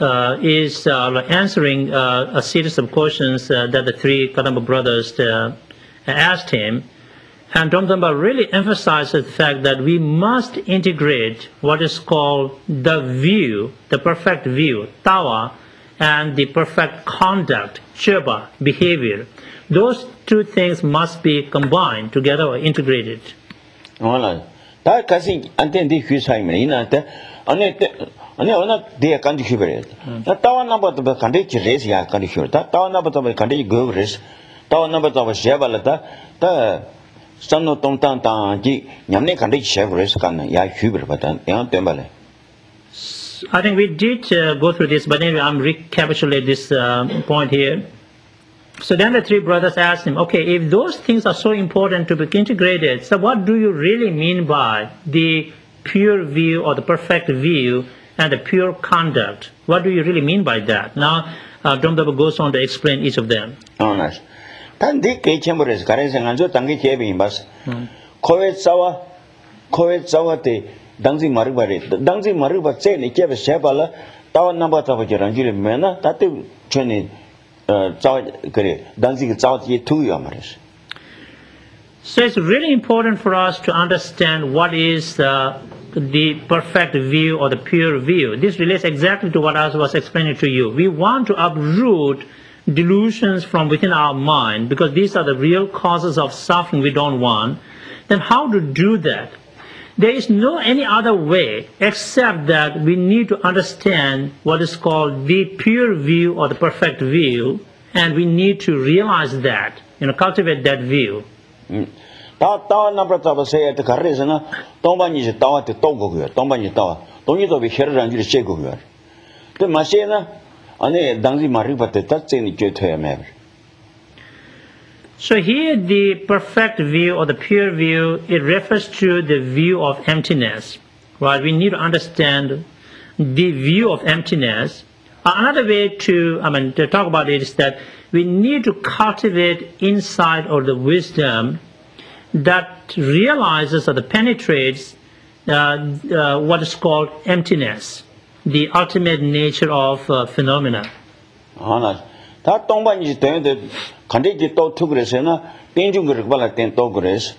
uh, is uh, answering uh, a series of questions uh, that the three Kadamba brothers uh, asked him. And Domdamba really emphasizes the fact that we must integrate what is called the view, the perfect view, tawa, and the perfect conduct, cheba, behavior. Those two things must be combined together or integrated. Voilà. Da kasi anten di hu sai me ina te ane te ane ona de kan di hu bere. Da tawa na ba ba kan de chi res ya kan di hu. Da tawa na ba ba kan de go res. Tawa na ba ba she ba la da da sanno tong tang tang ji nyam ne kan de she res kan ya hu bere ba da ya tem ba le. I think we did uh, go through this, but anyway, I'm recapitulating this uh, point here. So then the three brothers asked him, okay, if those things are so important to be integrated, so what do you really mean by the pure view or the perfect view and the pure conduct? What do you really mean by that? Now, uh, Domdaba goes on to explain each of them. Oh, nice. Tan di ke chembores kare sang anjo tangi chebi bas. Kowe sawa, kowe sawa te dangzi maru bare. Dangzi maru ba che ni chebe shebala tawa namba tawa jiran jire mena tate chene So it's really important for us to understand what is uh, the perfect view or the pure view. This relates exactly to what I was explaining to you. We want to uproot delusions from within our mind because these are the real causes of suffering we don't want. Then how to do that? There is no any other way except that we need to understand what is called the pure view or the perfect view, and we need to realize that, you know, cultivate that view. Ta ta na pra ta se et karre sana tongba ni je tawa te togo gyo tongba ni tawa tongi to be her ran ji che go gyo te ma she na ane dangji mari ba te ta che ni che thya me. So here the perfect view or the pure view, it refers to the view of emptiness. Right? We need to understand the view of emptiness. Another way to, I mean, to talk about it is that we need to cultivate insight or the wisdom that realizes or that penetrates uh, uh, what is called emptiness, the ultimate nature of uh, phenomena. Ta tongba ni te de khande ji to thu gre se na tenjung gre bala ten to gre se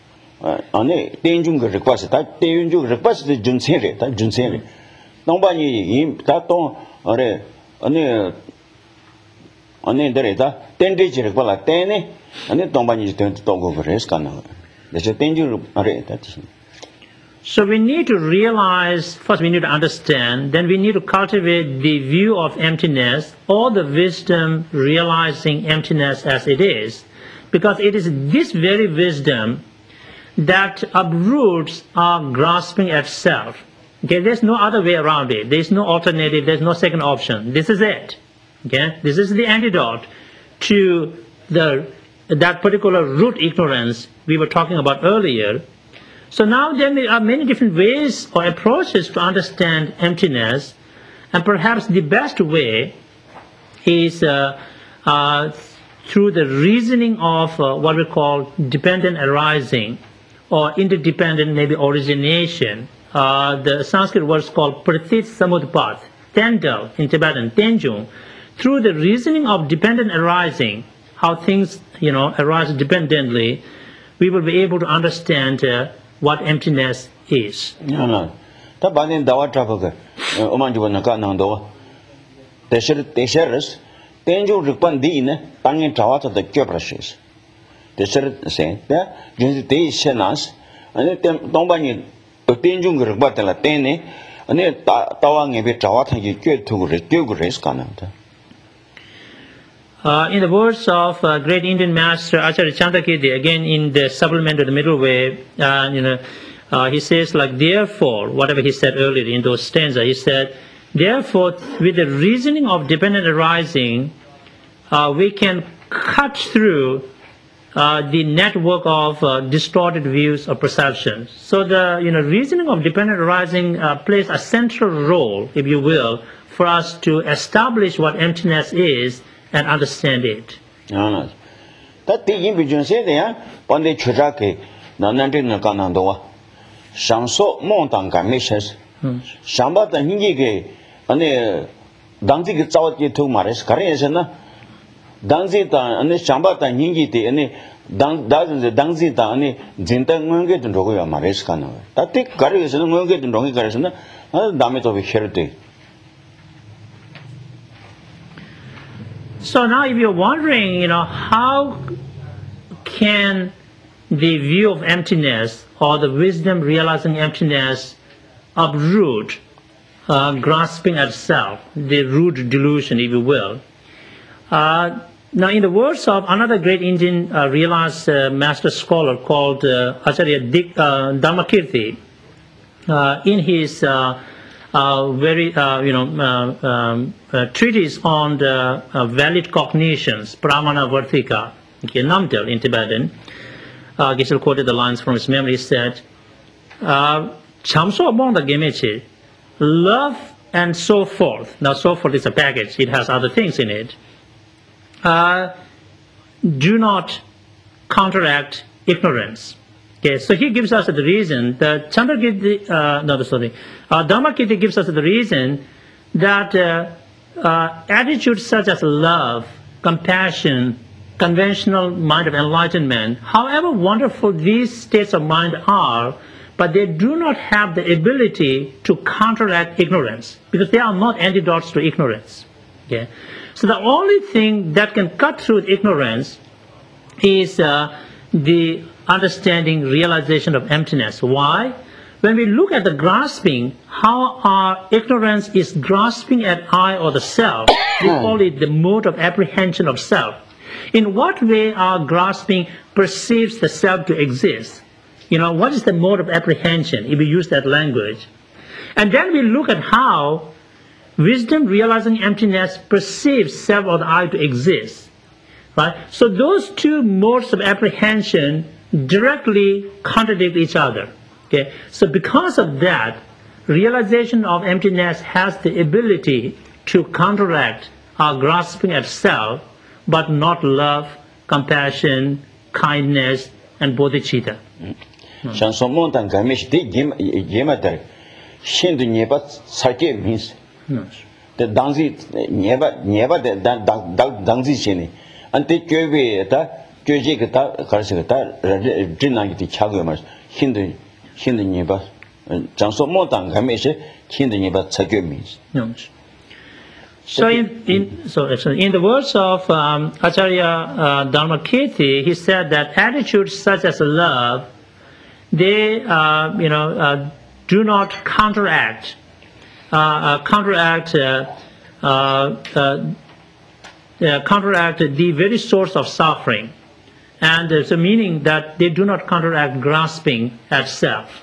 ane tenjung gre kwa se ta tenjung gre kwa se de jun se re ta jun se re tongba ni ta to are ane ane dere ta tende ji re bala tene ane tongba ni te to go gre se kana de se tenjung are ta. So we need to realize, first we need to understand, then we need to cultivate the view of emptiness or the wisdom realizing emptiness as it is, because it is this very wisdom that uproots our grasping at self. Okay, there's no other way around it. There's no alternative, there's no second option. This is it. Okay, this is the antidote to the that particular root ignorance we were talking about earlier. So now there are many different ways or approaches to understand emptiness, and perhaps the best way is uh, uh, through the reasoning of uh, what we call dependent arising or interdependent maybe origination. Uh, the Sanskrit word is called pratit samutpat, tendal in Tibetan, tenjung. Through the reasoning of dependent arising, how things you know arise dependently, we will be able to understand uh, what emptiness is. No, no. Ta banen dawa trabaga. Oman ju na ka nang do. Tesher tesheres tenju rikpan di ne tangin trawa ta de kyoprashis. Tesher se ta jin de shenas ane tem tongba ni tenju rikpa ta la tene ane tawa nge be trawa ta ji kyo tu re kyo res kana ta. Uh, in the words of uh, great Indian master Acharya Chandrakirti, again in the supplement of the middle way, uh, you know, uh, he says like, therefore, whatever he said earlier in those stanzas, he said, therefore, with the reasoning of dependent arising, uh, we can cut through uh, the network of uh, distorted views or perceptions. So the you know reasoning of dependent arising uh, plays a central role, if you will, for us to establish what emptiness is and understand it. No, no. That the image said there, one day Churake, Nanandin Kanandoa, Shamso Montan Kamishes, Shambata Hingige, and 당지 그 싸웠지 두 말에서 가래에서는 당지다 아니 장바다 닝기데 아니 당 다든지 당지다 아니 진짜 뭔게 좀 저거야 말에서 가는 거야. 다때 가래에서는 뭔게 좀 롱이 가래서는 아 다음에 또 해르데. So now if you're wondering, you know, how can the view of emptiness or the wisdom realizing emptiness uproot uh, grasping at self, the root delusion, if you will. Uh, now, in the words of another great Indian uh, realized uh, master scholar called uh, Acharya Dik, uh, Dharmakirti, uh, in his uh, uh, very, uh, you know, uh, um, uh, treatise on the uh, valid cognitions, Pramana Vartika, okay, Namdal in Tibetan, uh, Geshe quoted the lines from his memory, said, Chamso among the Gemechi, love and so forth. Now, so forth is a package, it has other things in it. Uh, do not counteract ignorance. Okay, so he gives us the reason that Chandrakirti, uh, no, sorry, uh, Dharmakirti gives us the reason that uh, uh, attitudes such as love, compassion, conventional mind of enlightenment, however wonderful these states of mind are, but they do not have the ability to counteract ignorance because they are not antidotes to ignorance. Okay? So the only thing that can cut through ignorance is uh, the understanding, realization of emptiness. Why? When we look at the grasping, how our ignorance is grasping at I or the self, we call it the mode of apprehension of self. In what way our grasping perceives the self to exist? You know, what is the mode of apprehension, if we use that language? And then we look at how wisdom realizing emptiness perceives self or the I to exist. Right? So those two modes of apprehension directly contradict each other. Okay? So because of that, realization of emptiness has the ability to counteract our grasping at self, but not love, compassion, kindness, and bodhicitta. Shansomontan Gamesh de Yemader, Shindu Neba Sake means the Danzi Neba Neba the Danzi Shini, and the Jovi, Jojikata, Karsakata, Jinagiti Chagumas, Hindu Hindu Neba, Jansomontan Gamesh, Hindu Neba Sake means. So in, in, so in the words of um, Acharya uh, Dharmakirti, he said that attitudes such as love, they uh, you know, uh, do not counteract, uh, uh, counteract, uh, uh, uh, uh, counteract the very source of suffering. And there's a meaning that they do not counteract grasping at self.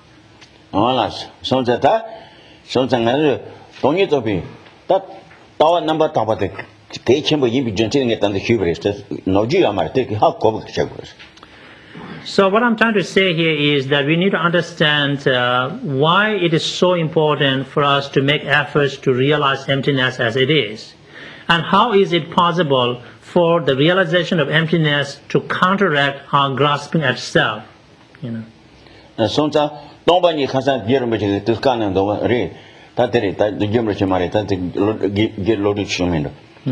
Oh, so that, so that, don't you to be that. Tawa number tabatek, they chamber you be generating it on the hubris. No, you are taking how covered chakras. So, what I'm trying to say here is that we need to understand uh, why it is so important for us to make efforts to realize emptiness as it is. And how is it possible for the realization of emptiness to counteract our grasping at self? You know. So, nobody has a dear machine to scan and over. Tateri, the Jumrish Mari, get loaded Shumino.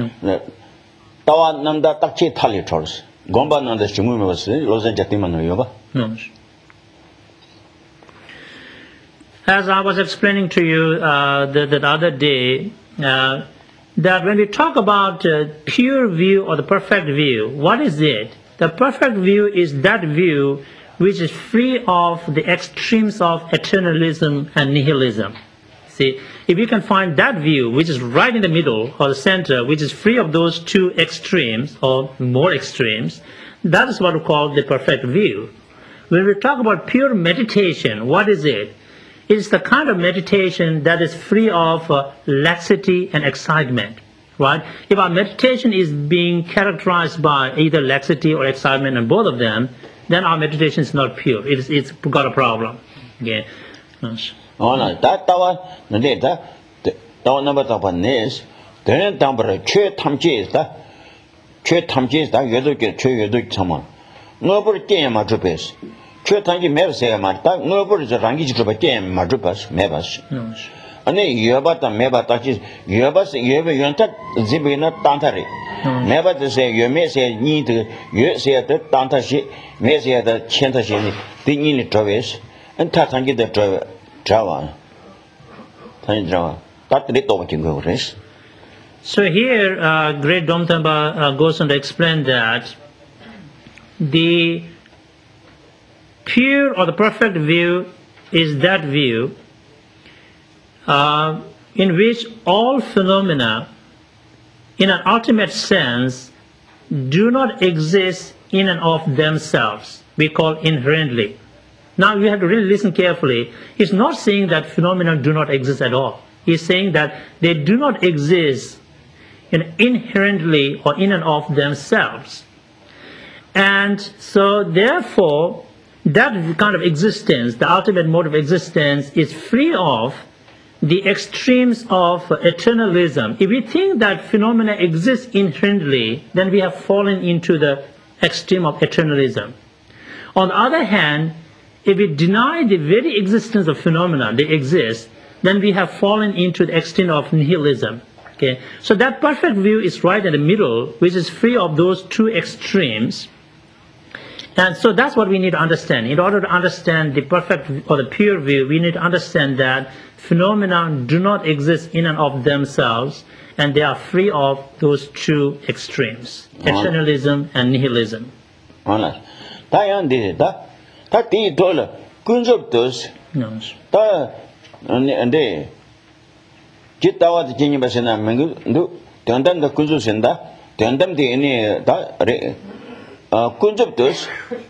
Tawa Nanda Tachi Tali Tors. Gomba Nanda Shumu was Rosa Jatiman Yoba. No. As I was explaining to you uh, the, the other day, uh, that when we talk about uh, pure view or the perfect view, what is it? The perfect view is that view which is free of the extremes of eternalism and nihilism. See, if you can find that view, which is right in the middle or the center, which is free of those two extremes or more extremes, that is what we call the perfect view. When we talk about pure meditation, what is it? It's the kind of meditation that is free of uh, laxity and excitement, right? If our meditation is being characterized by either laxity or excitement and both of them, then our meditation is not pure. It's, it's got a problem. Okay. Yes. Oh, no, that tower, the data, the tower number of a nest, then number two tamjis, that two tamjis that you do get two you do someone. Nobody came madrupes. Two tangi may say a mata, nobody is a rangi to a game madrupas, mebas. 아니 여바다 매바다지 여바스 여베 연타 지비나 탄타리 매바드세 여메세 니드 여세다 탄타시 메세다 첸타시니 띵이니 트라베스 안타 탄기데 트라 트라와 탄이 트라와 따트리 또바킨 거 그래스. So here, uh, Great Domtamba uh, goes on to explain that the pure or the perfect view is that view uh, in which all phenomena, in an ultimate sense, do not exist in and of themselves. We call inherently. Now you have to really listen carefully. He's not saying that phenomena do not exist at all. He's saying that they do not exist you know, inherently or in and of themselves. And so therefore, that kind of existence, the ultimate mode of existence, is free of the extremes of eternalism. If we think that phenomena exist inherently, then we have fallen into the extreme of eternalism. On the other hand, if we deny the very existence of phenomena, they exist, then we have fallen into the extreme of nihilism. Okay? So that perfect view is right in the middle, which is free of those two extremes. And so that's what we need to understand. In order to understand the perfect or the pure view, we need to understand that phenomena do not exist in and of themselves, and they are free of those two extremes, eternalism and nihilism. Honest. Tayan da ta ti tola kunjob tos ta ande jitawa de jini basena mengu ndu tandam da kunjo senda tandam de ni da re kunjob tos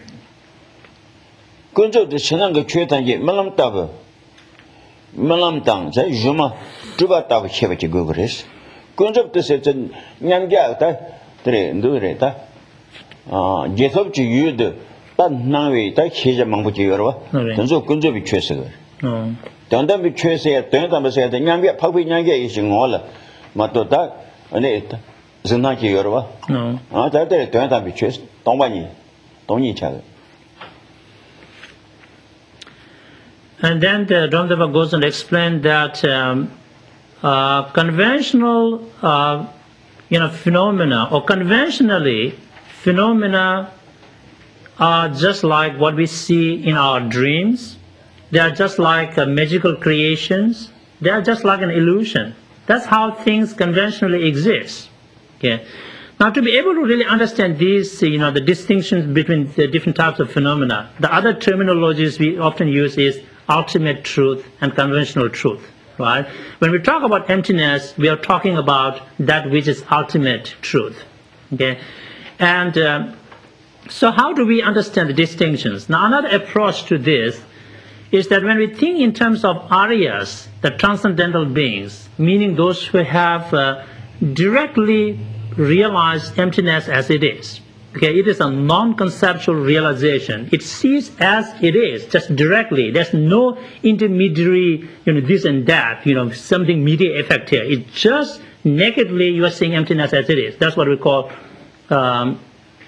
kunjob de chenang ge chwetan ye malam tab malam tang za juma tuba tab chebe ge gores kunjob tos se nyamja ta tre ndu re ta 아 제섭지 유드 딴 나위 다 해자 망부지 여러와 전소 근접이 최세거 어 단단비 최세야 단단비세야 냥비 파비 냥게 이신 올라 마도다 아니 전나기 여러와 어아 다들 단단비 최 동반이 동이 차거. And then the Ramdeva goes on to explain that um, uh, conventional uh, you know phenomena or conventionally phenomena are just like what we see in our dreams. They are just like uh, magical creations. They are just like an illusion. That's how things conventionally exist. Okay. Now, to be able to really understand these, you know, the distinctions between the different types of phenomena, the other terminologies we often use is ultimate truth and conventional truth. Right? When we talk about emptiness, we are talking about that which is ultimate truth. Okay. And uh, so how do we understand the distinctions? Now another approach to this is that when we think in terms of Aryas, the transcendental beings, meaning those who have uh, directly realized emptiness as it is. Okay, it is a non-conceptual realization. It sees as it is, just directly. There's no intermediary, you know, this and that, you know, something media effect here. It's just nakedly you are seeing emptiness as it is. That's what we call Um,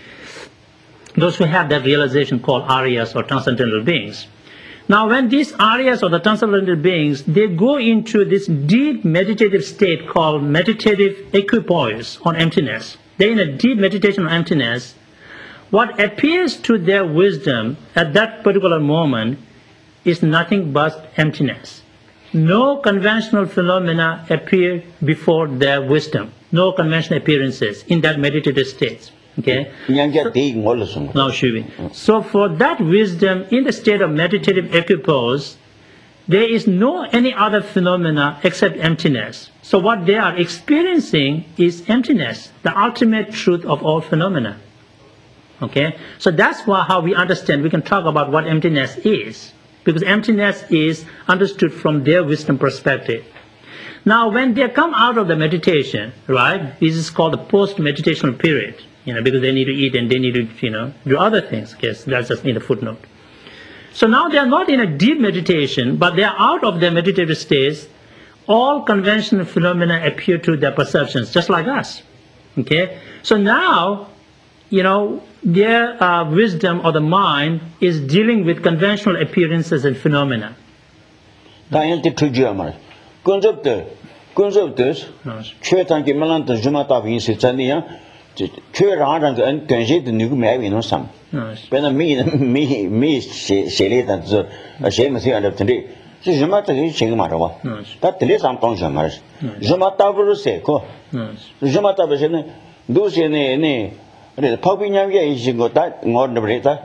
those who have that realization called Aryas or transcendental beings. Now when these Aryas or the transcendental beings, they go into this deep meditative state called meditative equipoise on emptiness. They're in a deep meditation on emptiness. What appears to their wisdom at that particular moment is nothing but emptiness. No conventional phenomena appear before their wisdom. No conventional appearances in that meditative state. Okay? So, now, Shivi. So for that wisdom in the state of meditative equipoise, there is no any other phenomena except emptiness. So what they are experiencing is emptiness, the ultimate truth of all phenomena. Okay? So that's why how we understand, we can talk about what emptiness is. Because emptiness is understood from their wisdom perspective. Now, when they come out of the meditation, right, this is called the post-meditational period, you know, because they need to eat and they need to, you know, do other things. Yes, that's just in the footnote. So now they are not in a deep meditation, but they are out of their meditative states. All conventional phenomena appear to their perceptions, just like us. Okay? So now, you know, their uh, wisdom or the mind is dealing with conventional appearances and phenomena. 군접들 군접들 최단계 말한테 주마다 인시 전이야 최라랑 그 근시도 누구 매위는 삼 배나 미는 미미 셰레다 저 셰메시 알던데 주마다 이 지금 말아봐 다 들리 삼동전 말 주마다 부르세고 주마다 버시는 누시네 네 그래 파비냐게 이신 거다 ngorn브레다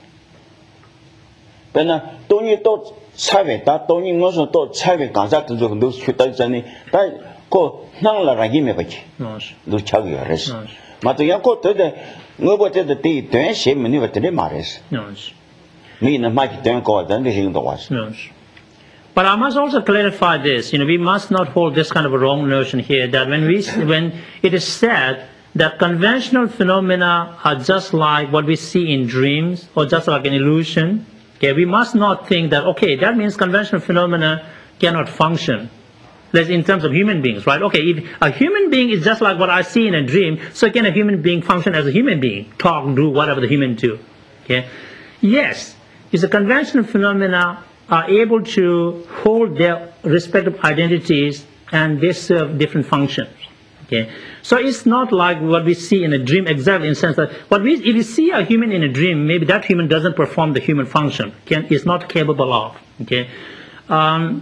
배나 돈이 또 차베다 돈이 무슨 또 차베 간사도 좀 넣을 수 있다 전에 다고 năng là 메바지 너 차기 알았어 맞아 야고 되게 뭐버때도 때 된시 문이 버때 말했어 미는 마치 된 거다 내신도 왔어 But I must also clarify this. You know, we must not hold this kind of a wrong notion here that when we when it is said that conventional phenomena are just like what we see in dreams or just like an illusion, okay, we must not think that, okay, that means conventional phenomena cannot function. That's in terms of human beings, right? Okay, if a human being is just like what I see in a dream, so can a human being function as a human being? Talk, do whatever the human do. Okay? Yes, it's a conventional phenomena are able to hold their respective identities and they serve different functions. Okay, so it's not like what we see in a dream exactly in the sense that what we, if you see a human in a dream, maybe that human doesn't perform the human function, can, is not capable of. Okay, um,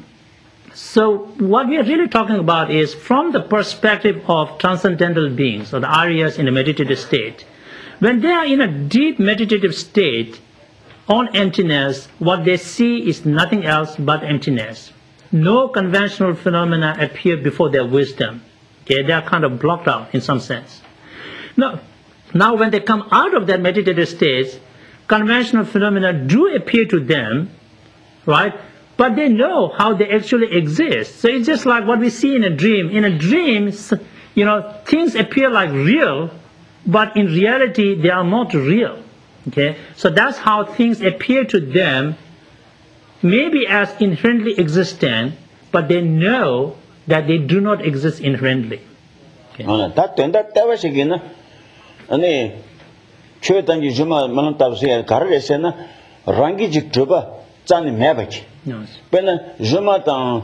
so what we are really talking about is from the perspective of transcendental beings or the Aryas in a meditative state. When they are in a deep meditative state on emptiness, what they see is nothing else but emptiness. No conventional phenomena appear before their wisdom. Okay, they are kind of blocked out in some sense. Now, now when they come out of that meditative state, conventional phenomena do appear to them, right? But they know how they actually exist. So it's just like what we see in a dream. In a dream, you know, things appear like real, but in reality, they are not real. Okay, so that's how things appear to them, maybe as inherently existent, but they know that they do not exist inherently. 아, 다 된다 때와시기는 아니 최단지 주마 만원 답시에 가르레세나 랑기직 줘봐 짠이 매바지. 배는 주마당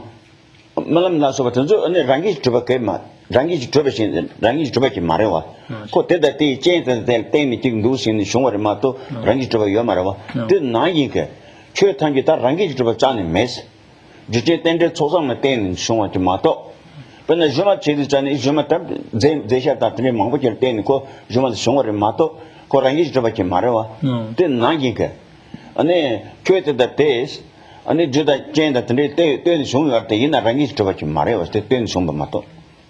말람 나서 같은 저 아니 랑기직 줘봐 개마 랑기직 줘봐신 랑기직 줘봐지 말해와. 그 때다 때 제한테 때니 지금 누신 쇼어를 마도 랑기직 줘봐 요 말해와. 그 나이게 최단지 다 랑기직 줘봐 짠이 매스. 주제 땐데 초상만 때는 쇼어지 마도 근데 주마 제일 전에 주마 때 제샤다 때문에 망보질 때는 그 주마 쇼어를 마도 그 랑기직 줘봐지 말해와. 그 나이게 아니 교회다 때 아니 주다 제한다 때문에 때 때는 쇼어할 때 이나 랑기직 줘봐지 말해와. 때 때는 쇼어 마도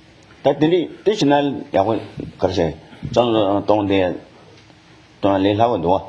다들이 대신할 야고 그러세 저는 동대 동래하고도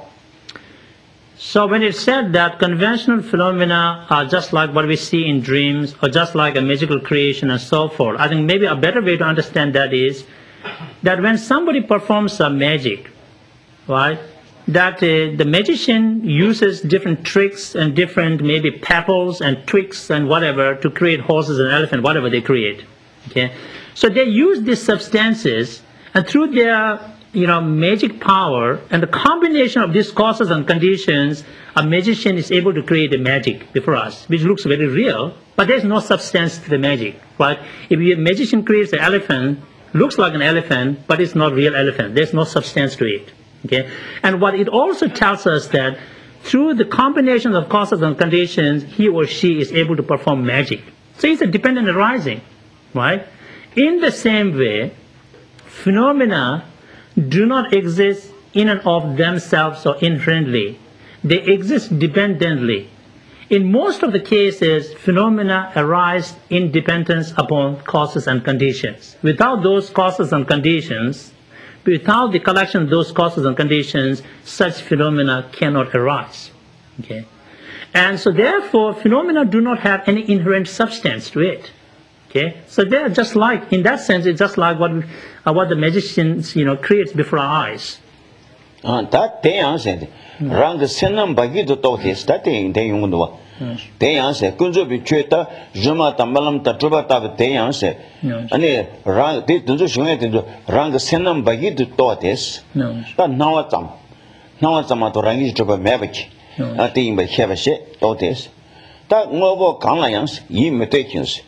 So when it said that conventional phenomena are just like what we see in dreams or just like a magical creation and so forth, I think maybe a better way to understand that is that when somebody performs a magic, right, that uh, the magician uses different tricks and different maybe petals and twigs and whatever to create horses and elephants, whatever they create. Okay, so they use these substances, and through their you know, magic power and the combination of these causes and conditions, a magician is able to create a magic before us, which looks very real, but there's no substance to the magic, right? If a magician creates an elephant, looks like an elephant, but it's not real elephant. There's no substance to it, okay? And what it also tells us that through the combination of causes and conditions, he or she is able to perform magic. So it's a dependent arising, right? In the same way, phenomena do not exist in and of themselves or inherently. They exist dependently. In most of the cases, phenomena arise in dependence upon causes and conditions. Without those causes and conditions, without the collection of those causes and conditions, such phenomena cannot arise. Okay? And so therefore, phenomena do not have any inherent substance to it. Okay, so they're just like, in that sense, it's just like what uh, what the magicians, you know, creates before our eyes. Ah, that they answered. Rang the senam bagido totis, that thing they yungu. They answered. Kunzo be cheta, Juma tamalam tatuba tab, they answered. And rang, they do show rang the senam bagido totis. But now at some. Now at some to rangish to a mavich. I think by have a shit totis. That mobile kanlayans, imitations.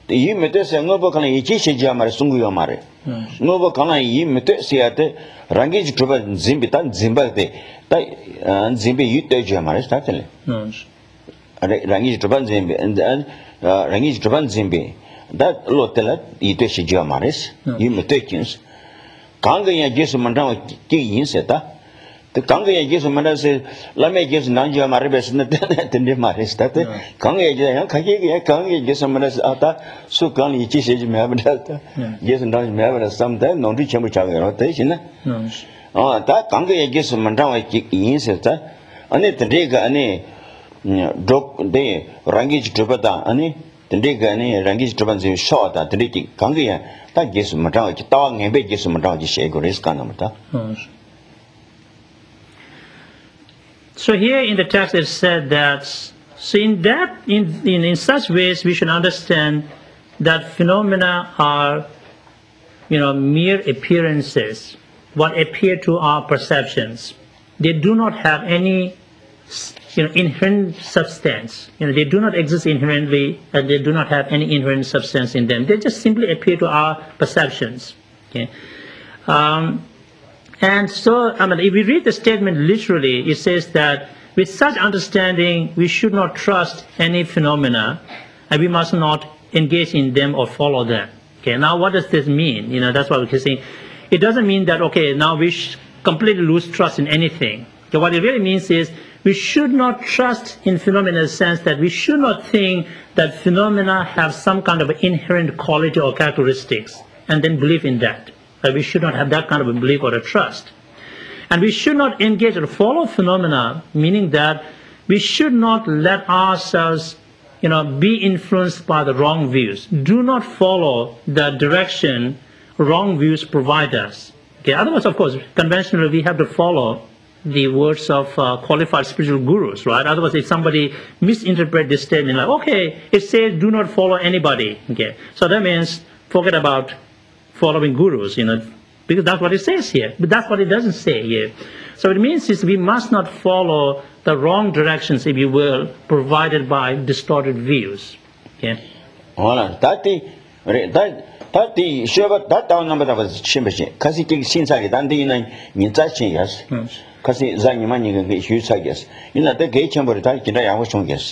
이 메테세 ngobo kana ichi shija mare sungu yo mare ngobo kana yi mete siate rangi jitoba zimbi tan zimba de ta zimbi yute jo mare sta tele rangi jitoba zimbi rangi jitoba zimbi da lo tele yute shija mare yi mete kins kanga ya jesu mandang ki yin se ta the kanga ya jesu mandang se lame jesu nanja mare bes na tende mare sta te kanga ya kage ya kanga jesu mandang ata su kang yi chi se ji me ba ta jesu ndang me ba sam ta nong ri chen bu cha ga ro te shin na ah ta kanga ya jesu mandang wa ki yin se ta ane tende ga ane dok de rangi jitoba da ane tende ga ane rangi jitoba ze sho da tende ki kanga ya ta jesu mandang ki ta nge be jesu mandang ji she go res ka na ta. So here in the text it said that, so in that, in, in, in such ways we should understand that phenomena are, you know, mere appearances, what appear to our perceptions. They do not have any, you know, inherent substance. You know, they do not exist inherently, and they do not have any inherent substance in them. They just simply appear to our perceptions. Okay. Um, And so, I mean, if we read the statement literally, it says that with such understanding, we should not trust any phenomena, and we must not engage in them or follow them. Okay, now what does this mean? You know, that's what we're saying. It doesn't mean that, okay, now we sh- completely lose trust in anything. Okay, what it really means is we should not trust in phenomena in the sense that we should not think that phenomena have some kind of inherent quality or characteristics, and then believe in that. That we should not have that kind of a belief or a trust. And we should not engage or follow phenomena, meaning that we should not let ourselves, you know, be influenced by the wrong views. Do not follow the direction wrong views provide us. Okay. Otherwise, of course, conventionally we have to follow the words of uh, qualified spiritual gurus, right? Otherwise, if somebody misinterprets this statement, like, okay, it says do not follow anybody. Okay. So that means forget about following gurus, you know, because that's what it says here. But that's what it doesn't say here. So it means is we must not follow the wrong directions, if you will, provided by distorted views. Okay. Hola, tati, that tati, sure, that down number was chimbashi. Kasi take since I done the nine, means that yes. Kasi Zanimani can get huge, I guess. In that the gate chamber, I was on guess.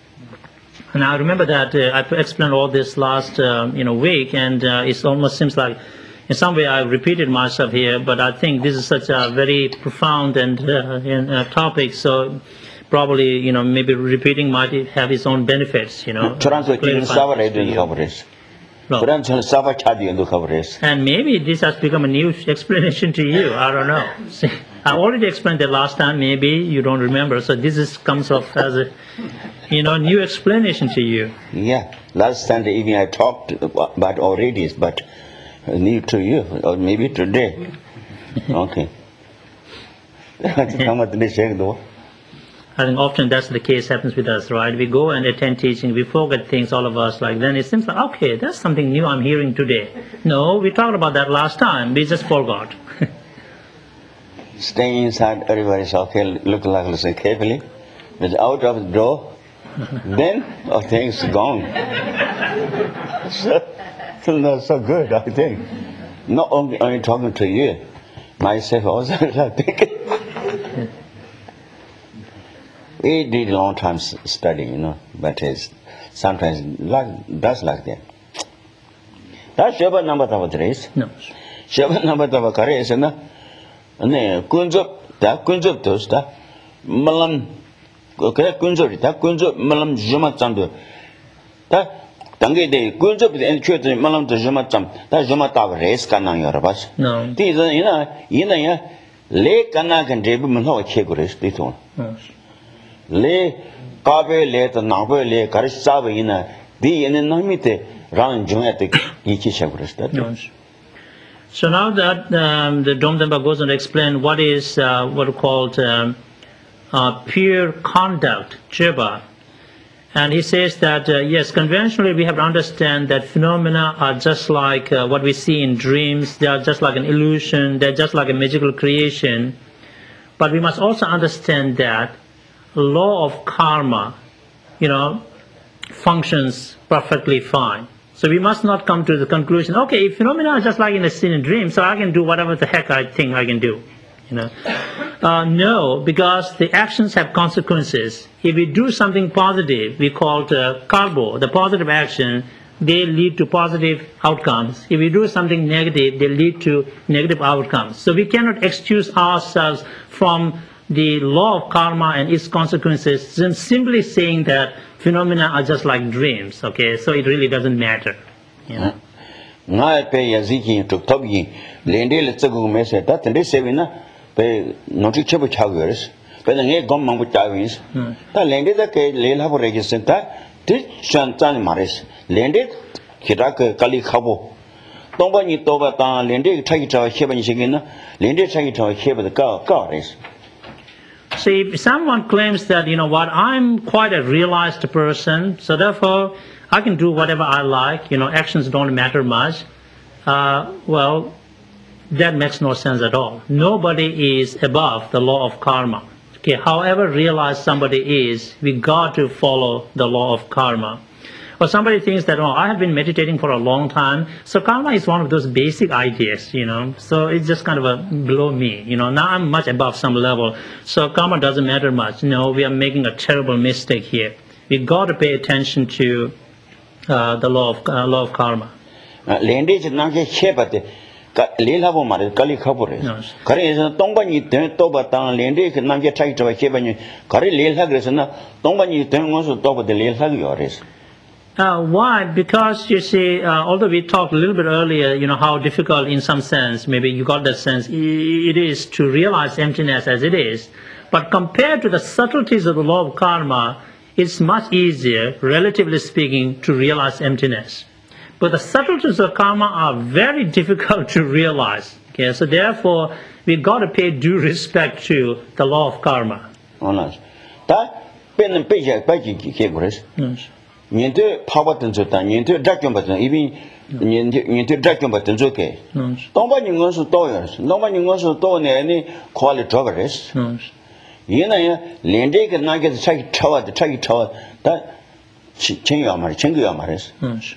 And I remember that uh, I explained all this last uh, you know week, and uh, it almost seems like in some way I repeated myself here, but I think this is such a very profound and uh, in, uh, topic, so probably you know maybe repeating might have its own benefits, you know. No. And maybe this has become a new explanation to you. I don't know. See, I already explained it last time. Maybe you don't remember. So this is comes off as a, you know, new explanation to you. Yeah. Last Sunday evening I talked about already, but new to you, or maybe today. Okay. I think often that's the case happens with us, right? We go and attend teaching, we forget things, all of us, like then it seems like, okay, that's something new I'm hearing today. No, we talked about that last time, we just forgot. Staying inside, everybody's okay, look like listen carefully, but out of the door, then oh, things gone. so, so not so good, I think. Not only, only talking to you, myself also, I think. We did a long time study, you know, but it's sometimes like that's like that. That's Shabbat number of days. No. Shabbat number of carries, and ne kunjop, that kunjop tosta, malam, okay, kunjori, that kunjop, malam jumatando. That Tangi de kunjop and church malam to jumatam, that jumata race canang yorabas. No. These are, you know, you know, lake canak and Jabu Mano Cheguris, this one. Le kabe le to nabe le karisaba ina di ene namite ran jungate ichi shagrista. So now that um, the Domdamba goes on to explain what is uh, what are called um, uh, pure conduct, jiva, and he says that uh, yes, conventionally we have to understand that phenomena are just like uh, what we see in dreams. They are just like an illusion. They're just like a magical creation. But we must also understand that law of karma, you know, functions perfectly fine. So we must not come to the conclusion, okay, if phenomena are just like in a scene in dream, so I can do whatever the heck I think I can do. You know, uh, no, because the actions have consequences. If we do something positive, we call it uh, carbo, the positive action, they lead to positive outcomes. If we do something negative, they lead to negative outcomes. So we cannot excuse ourselves from the law of karma and its consequences simply saying that phenomena are just like dreams. Okay, so it really doesn't matter. Yeah. Nga pe yaziki to togi lende le tsagu me se ta tende sevina pe noti chebu chagers pe nge gom mangu chawins ta lende da ke lela por regisen ta ti chan chan mares lende kira ke kali khabo tongba ni toba ta lende thagi chaw cheba ni sigina lende thagi chaw cheba da ka ka res. See, if someone claims that, you know what, I'm quite a realized person, so therefore I can do whatever I like, you know, actions don't matter much, uh, well, that makes no sense at all. Nobody is above the law of karma. Okay, however realized somebody is, we got to follow the law of karma. Or somebody thinks that, oh, I have been meditating for a long time, so karma is one of those basic ideas, you know, so it's just kind of a below me, you know, now I'm much above some level, so karma doesn't matter much. No, we are making a terrible mistake here. We got to pay attention to uh, the law of, uh, law of karma. Lende je na ke chebate lela bo mare kali khapore kare is tongba ni den toba ta lende ke na ke thai to cheba ni kare lela gresna tongba ni den ngoso toba de lela yores. Uh, why? Because you see, uh, although we talked a little bit earlier, you know, how difficult in some sense, maybe you got that sense, it is to realize emptiness as it is. But compared to the subtleties of the law of karma, it's much easier, relatively speaking, to realize emptiness. But the subtleties of karma are very difficult to realize. Okay, so therefore, we got to pay due respect to the law of karma. Honest. Ta pen pe ja pa ji ki ke gres. Yes. Niente power than so tan niente dragon but even niente niente dragon but so ke. Tongba ni ngo so to yes. Nongba ni ngo so to ne ni quality progress. Yes. Yena ya lende ke na ke chai chawa de chai chawa ta chen ya ma chen ge ya ma res. Yes.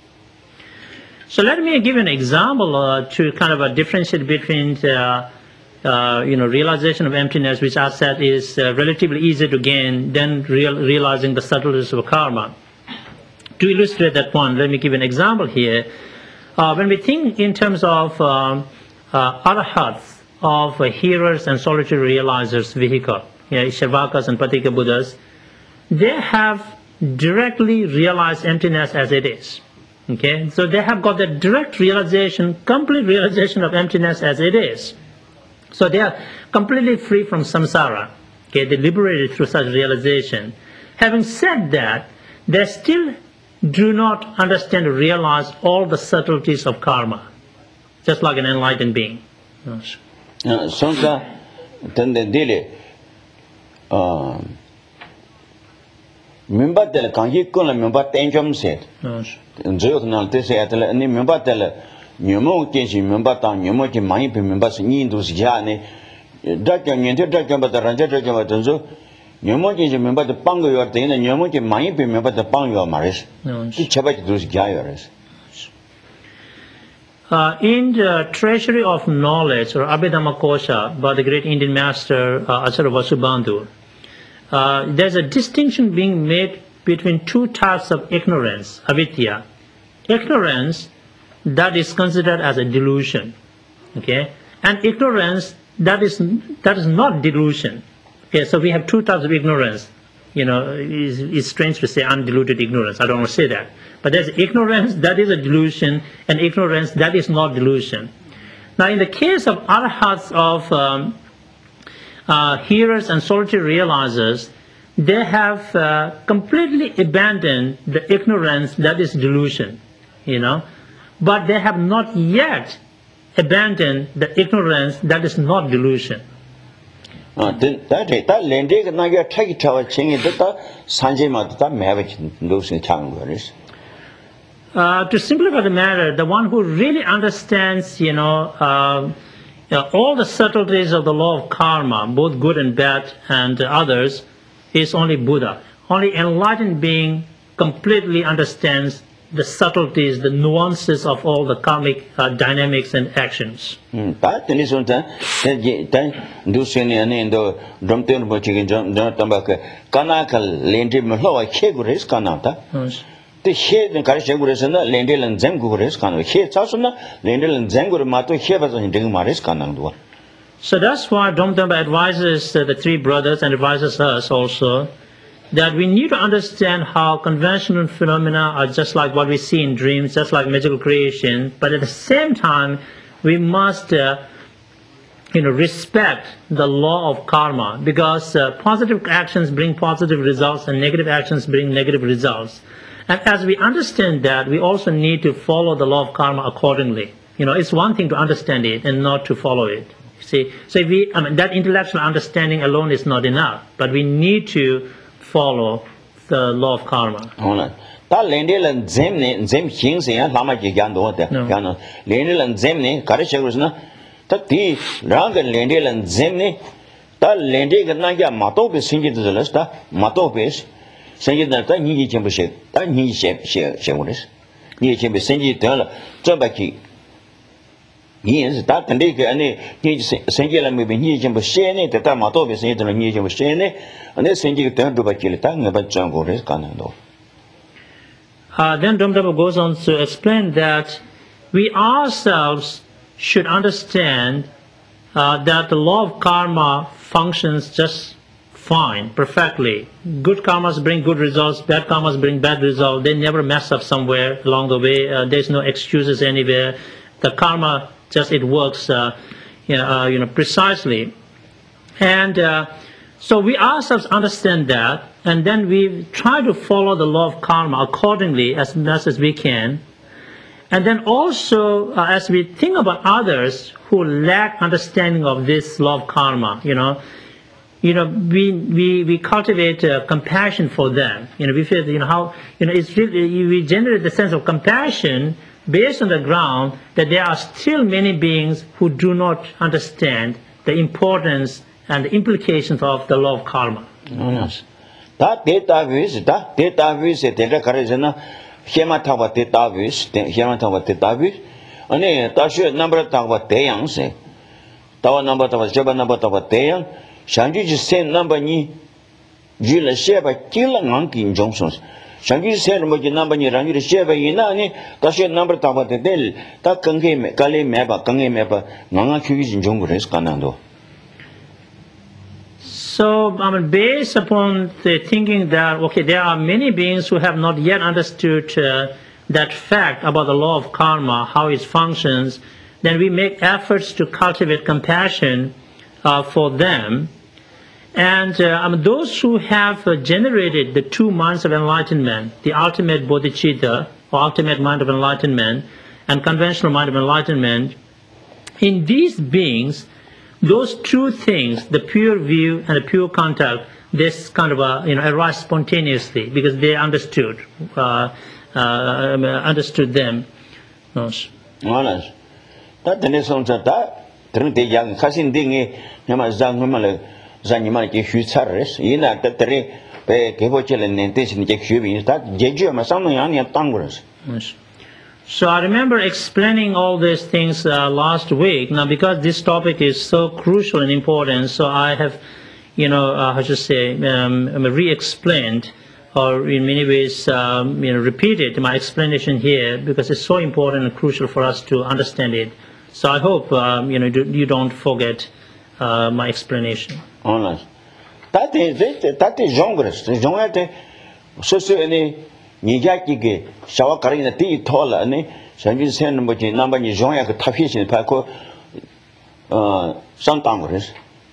So let me give you an example uh, to kind of a differentiate between uh, uh, you know, realization of emptiness, which I said is uh, relatively easy to gain, than real, realizing the subtleties of karma. To illustrate that point, let me give an example here. Uh, when we think in terms of um, uh, arahats, of uh, hearers and solitary realizers vehicle, yeah, Shravakas and Patika Buddhas, they have directly realized emptiness as it is. Okay, so they have got the direct realization, complete realization of emptiness as it is. So they are completely free from samsara. Okay, they liberated through such realization. Having said that, they still do not understand or realize all the subtleties of karma, just like an enlightened being. Yes. Sonsa tende dele member del kanji ko la member tenjom set. Yes. Nzo na te se atele ni member del nyomo ke ji member ta nyomo ke mai pe member se ni ndu ya ne da ke nyen te da ke ba da ran je da ke ba nzo nyomo ke ji member de pang yo de ne nyomo ke mai pe member de pang yo ma res. Ti cheba ji du ya yo res. Uh, in the Treasury of Knowledge, or Abhidhammakosha, by the great Indian master uh, Acharya Vasubandhu, uh, there's a distinction being made between two types of ignorance, avidya. Ignorance that is considered as a delusion, okay, and ignorance that is that is not delusion. Okay, so we have two types of ignorance. You know, it's, it's strange to say undiluted ignorance. I don't want to say that. But there's ignorance that is a delusion and ignorance that is not delusion. Now, in the case of arahats, of um, uh, hearers and solitary realizers, they have uh, completely abandoned the ignorance that is delusion, you know, but they have not yet abandoned the ignorance that is not delusion. Uh, to simplify the matter, the one who really understands, you know, uh, you know, all the subtleties of the law of karma, both good and bad and others, is only Buddha. Only enlightened being completely understands the subtleties, the nuances of all the karmic uh, dynamics and actions. 음, 다 테니스 다 단 두스니 아니도 덤테는 버치긴 좀 담바케 까나칼 렌디 물로와 케구레스 까나타 Yes. 때 헤는 가르쳐구레스나 렌디는 잼구레스 까나 헤 차스나 렌디는 잼구르 마토 헤바서 힌딩 마레스 까나도 So that's why Domtamba advises uh, the three brothers and advises us also that we need to understand how conventional phenomena are just like what we see in dreams, just like magical creation, but at the same time, we must uh, you know, respect the law of karma, because uh, positive actions bring positive results and negative actions bring negative results. And as we understand that, we also need to follow the law of karma accordingly. You know, it's one thing to understand it and not to follow it. See, so if we, I mean, that intellectual understanding alone is not enough, but we need to follow the law of karma. 好了，他连的人怎呢？怎形成啊？那么就讲多的，讲呢，连的人怎呢？搞的结果是呢，他第两个连的人怎呢？他连这个那个马多贝生意的了是他马多贝生意的，他你以前不是，他你以前写写过的是，你以前不生意得了，这边去。你也是，他等这个呢，你生生意了没？你以前不写呢，但他马多贝生意的了，你以前不写呢，那生意等都不去了，他我把转过来是干那多。 Uh, then Domtapa goes on to explain that we ourselves should understand uh, that the law of karma functions just fine, perfectly. Good karmas bring good results, bad karmas bring bad results. They never mess up somewhere along the way. Uh, there's no excuses anywhere. The karma just, it works uh, you know, uh, you know, precisely. And uh, so we ourselves understand that, and then we try to follow the law of karma accordingly as best as we can. And then also, uh, as we think about others who lack understanding of this law of karma, you know, you know, we we we cultivate uh, compassion for them. You know, we feel, you know, how, you know, it's really, we generate the sense of compassion based on the ground that there are still many beings who do not understand the importance and the implications of the law of karma. 다 데이터베이스 다 데이터베이스 데이터 가르잖아 헤마타바 데이터베이스 헤마타바 데이터베이스 아니 다시 넘버 타바 대양세 다와 넘버 타바 저바 넘버 타바 대양 상주지 센 넘버니 줄을 쉐바 길랑 긴종선 상주지 센 뭐지 넘버니 랑주를 쉐바 이나니 다시 넘버 타바 데일 다 건게 갈레 매바 건게 매바 나가 규기 진종 그래서 가난도 So, I mean, based upon the thinking that, okay, there are many beings who have not yet understood uh, that fact about the law of karma, how it functions, then we make efforts to cultivate compassion uh, for them. And uh, I mean, those who have uh, generated the two minds of enlightenment, the ultimate bodhicitta, or ultimate mind of enlightenment, and conventional mind of enlightenment, in these beings, those two things, the pure view and the pure contact, this kind of a, you know, arise spontaneously because they understood, uh, uh, understood them. Yes. Malas. Ta tene song cha ta terung de yang khasin ding ne ma zang ma le zang ni ma ke hyu char res ina ta tere pe ke bo che le ne te sin ke hyu bi ta je ju ma sang yang ni tang res. Yes. So I remember explaining all these things uh, last week. Now, because this topic is so crucial and important, so I have, you know, uh, how to say, um, re-explained, or in many ways, um, you know, repeated my explanation here because it's so important and crucial for us to understand it. So I hope, um, you know, you don't forget uh, my explanation. Honest. That is it. That is Jongres. Jongate. So so any. 니자기게 샤와 가리나 티 토라 아니 상진 세는 뭐지 남반이 종야 그 타피신 파고 어 상당 그래서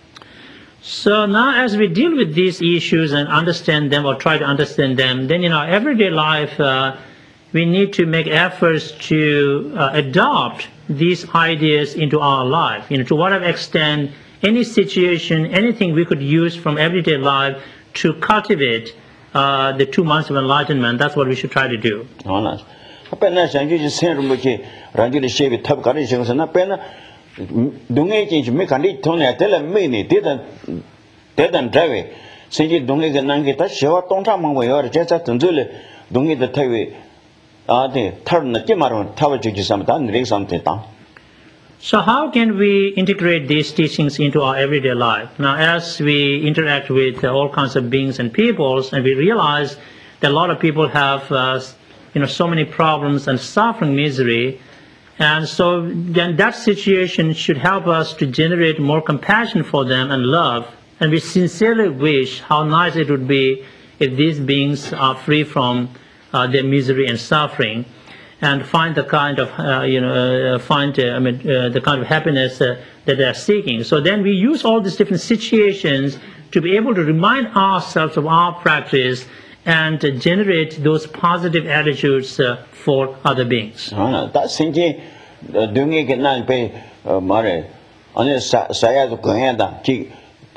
So now as we deal with these issues and understand them or try to understand them, then in our everyday life uh, we need to make efforts to uh, adopt these ideas into our life. You know, to whatever extent, any situation, anything we could use from everyday life to cultivate Uh, the two months of enlightenment. That's what we should try to do. Honest. Apena sanju ji sen rum ki ranju le shebi thab kari sing sana pena dunge ji me kandi thone tele me ni de dan de dan drive sinji dunge ge nang ge ta shewa tong cha mang wo yo je cha tun le dunge de thai we 아, 네. 털은 깨마로 타워 주지 삼다 렉삼 됐다. So how can we integrate these teachings into our everyday life? Now, as we interact with uh, all kinds of beings and peoples, and we realize that a lot of people have, uh, you know, so many problems and suffering, misery, and so then that situation should help us to generate more compassion for them and love. And we sincerely wish how nice it would be if these beings are free from uh, their misery and suffering, and find the kind of uh, you know uh, find uh, I mean uh, the kind of happiness uh, that they are seeking. So then we use all these different situations to be able to remind ourselves of our practice and uh, generate those positive attitudes uh, for other beings. 아, 다 생기 등에 그날 배 말에 아니 사야도 그냥다 기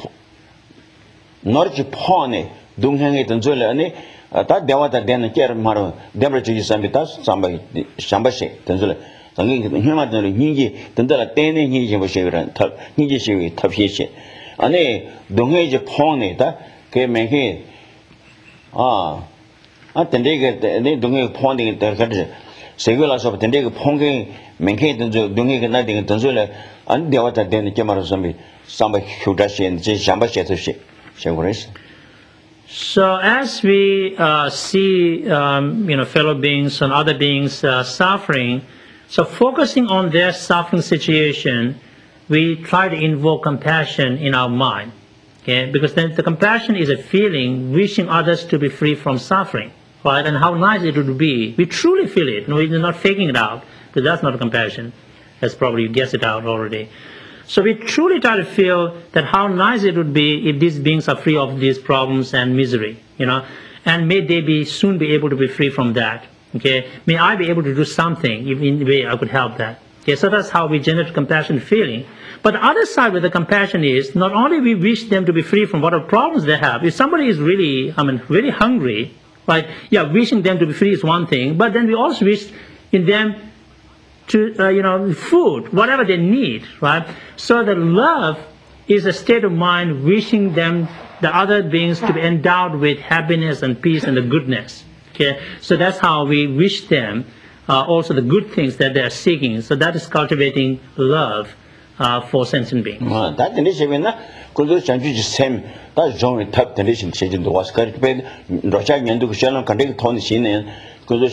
너르지 폰에 동행에 던져래 아니 다 대화다 되는 게 말은 데브르지 삼비다 삼바 삼바시 던져래 당연히 힘만들 힘이 던더라 때네 힘이 뭐시그런 탑 힘이 시위 탑시시 아니 동행이 폰에다 그 매게 아 아 근데 내 동행 폰에 때 가지 세계라서 근데 그 폰게 매게 던져 동행이 나되는 던져래 안 대화다 되는 게 말은 삼비 삼바 휴다시 제 삼바시듯이 세고레스. So as we uh, see, um, you know, fellow beings and other beings uh, suffering, so focusing on their suffering situation, we try to invoke compassion in our mind, okay? Because then the compassion is a feeling wishing others to be free from suffering, right? And how nice it would be. We truly feel it. No, we're not faking it out, because that's not compassion. That's probably you guessed it out already. So we truly try to feel that how nice it would be if these beings are free of these problems and misery, you know, and may they be soon be able to be free from that. Okay, may I be able to do something if in the way I could help that. Okay, so that's how we generate compassion feeling. But the other side with the compassion is not only we wish them to be free from whatever problems they have. If somebody is really, I mean, really hungry, right? Yeah, wishing them to be free is one thing, but then we also wish in them to, uh, you know, food, whatever they need, right? So the love is a state of mind wishing them, the other beings, to be endowed with happiness and peace and the goodness, okay? So that's how we wish them uh, also the good things that they are seeking. So that is cultivating love uh, for sentient beings. 아, 다 되시면은 그래도 전주지 샘, 다 종이 탑 되신 체진도 와서 그렇게 러시아 년도 그 시험 간데 돈이 시네. So the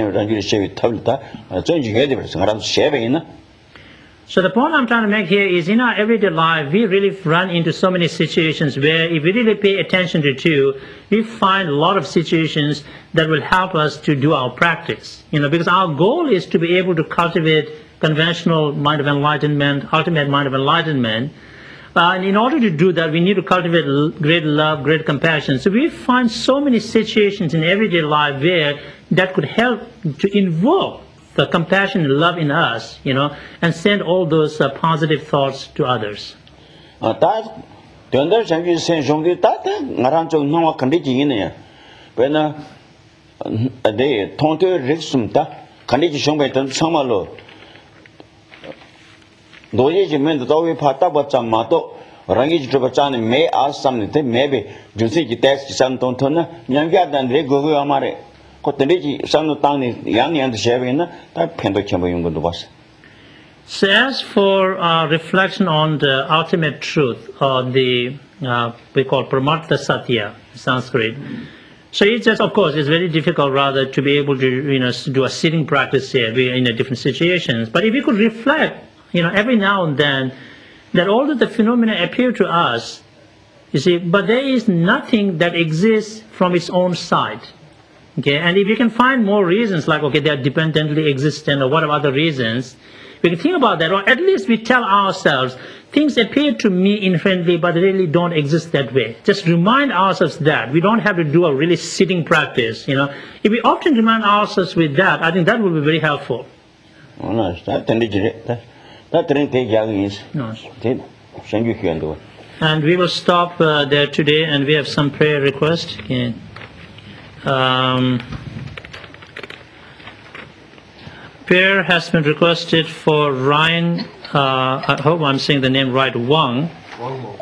point I'm trying to make here is in our everyday life, we really run into so many situations where if we really pay attention to two, we find a lot of situations that will help us to do our practice. You know, because our goal is to be able to cultivate conventional mind of enlightenment, ultimate mind of enlightenment. Uh, and in order to do that, we need to cultivate great love, great compassion. So we find so many situations in everyday life where that could help to invoke the compassion and love in us, you know, and send all those uh, positive thoughts to others. 아, 다 된다 장기 생성이 다 나랑 좀 너무 컨디지네. 왜냐? 네, 통도 릭스음다. 컨디지 정배던 정말로 노예지면 도위 파타버짱 마도 랑이지 저버짱네 매 아삼네 매베 준세지 텍스 산톤토나 냥가단 레고고 아마레 코테리지 산노 땅네 양양도 셰베나 다 펜도 쳔보 용건도 봤어. So as for uh, reflection on the ultimate truth, or the uh, we call Paramartha Satya in Sanskrit. So it's just, of course, it's very difficult rather to be able to, you know, do a sitting practice here in a different situations. But if we could reflect, you know, every now and then, that all of the phenomena appear to us, you see, but there is nothing that exists from its own side. Okay, and if you can find more reasons, like, okay, they are dependently existent or whatever other reasons, we can think about that, or at least we tell ourselves, things appear to me inherently, but they really don't exist that way. Just remind ourselves that. We don't have to do a really sitting practice, you know. If we often remind ourselves with that, I think that will be very helpful. Oh, no, that that didn't take young No. Send you here and do it. And we will stop uh, there today, and we have some prayer requests. Okay. Um, prayer has been requested for Ryan, uh, I hope I'm saying the name right, Wang.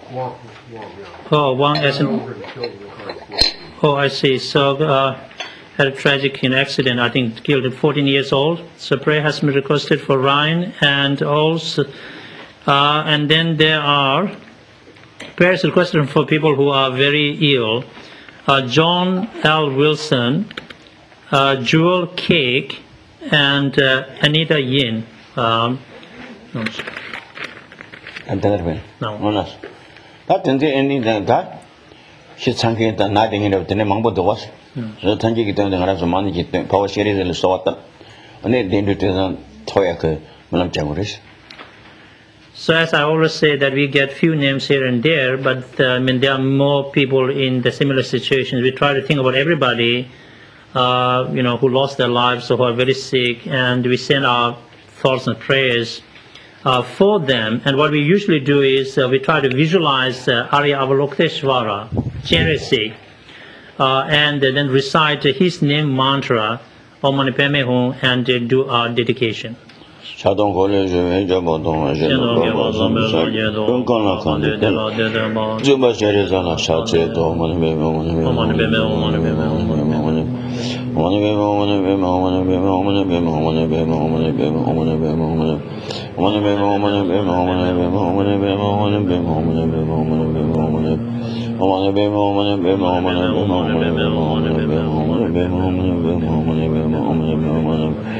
Oh, Wang as in, oh, I see. So uh, had a tragic you know, accident. I think killed at fourteen years old. So prayer has been requested for Ryan, and also, uh, and then there are prayers requested for people who are very ill. Uh, John L. Wilson, uh, Jewel Cake, and uh, Anita Yin. Um, no. 안타까워. No. 원하스. 다 된데 애니는 다 시창기다 나딩이라고 되네 망보도 왔어. 저 단계기 때문에 알아서 많이 기때 파워 시리즈를 써왔다. 아니 덴드에서 토야 그 물론 잡으랬어. So as I always say that we get few names here and there, but uh, I mean there are more people in the similar situations. We try to think about everybody, uh, you know, who lost their lives or who are very sick, and we send our thoughts and prayers uh, for them. And what we usually do is uh, we try to visualize uh, Arya Avalokiteshvara, Chenresi, uh, and then recite his name mantra, Om Mani Padme Hum, and uh, do our dedication. 자동 걸려줘 해줘보동 해줘보동 건강한 건데 주마 제리잖아 샤제도 뭐는 왜 뭐는 왜 뭐는 왜 뭐는 왜 뭐는 왜 뭐는 왜 뭐는 왜 뭐는 왜 뭐는 왜 뭐는 왜 뭐는 왜 뭐는 왜 뭐는 뭐는 왜 뭐는 왜 뭐는 왜 뭐는 왜 뭐는 왜 뭐는 왜 뭐는 왜 뭐는 어머니 왜 뭐는 왜 뭐는 왜 뭐는 왜 뭐는 왜 뭐는 왜 뭐는 왜 뭐는 왜 뭐는 왜 뭐는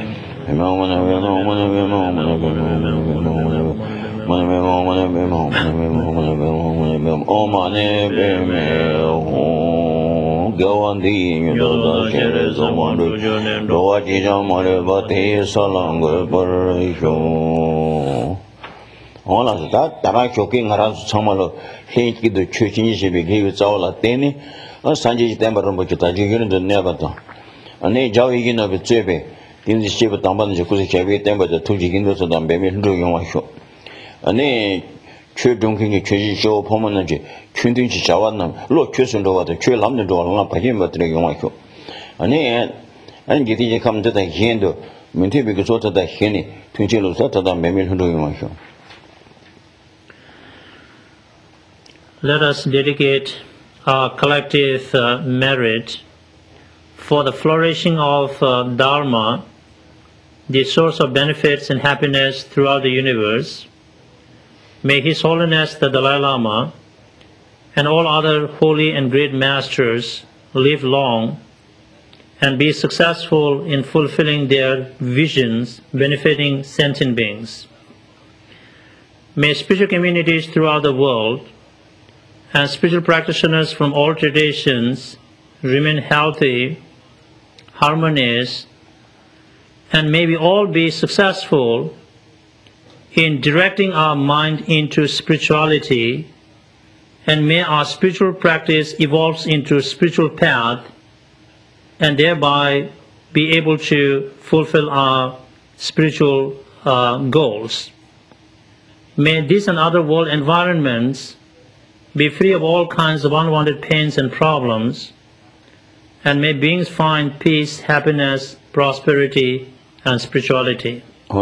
원하서 다 다라 쇼킹 알아서 정말로 회기도 최진시비 기회 자올라 때니 어 산지 때문에 뭐 기타 지기는 내가도 아니 자위기는 베제베 인지 시부 당반의 구세 제비 때문에 투지긴도서 담배미 흔들어 용화쇼 아니 최종경이 최지쇼 포문는지 춘등지 자왔는 로 최선도 와도 최 남는 도와는 바진 것들의 용화쇼 아니 아니 이제 감자다 현도 민태비가 좋다다 현이 튼지로서 다다 매미 흔들어 용화쇼. Let us dedicate our collective uh, merit for the flourishing of uh, Dharma, the source of benefits and happiness throughout the universe. May His Holiness the Dalai Lama and all other holy and great masters live long and be successful in fulfilling their visions benefiting sentient beings. May spiritual communities throughout the world and spiritual practitioners from all traditions remain healthy, harmonious, and may we all be successful in directing our mind into spirituality, and may our spiritual practice evolve into a spiritual path, and thereby be able to fulfill our spiritual uh, goals. May this and other world environments be free of all kinds of unwanted pains and problems, and may beings find peace, happiness, prosperity, and spirituality.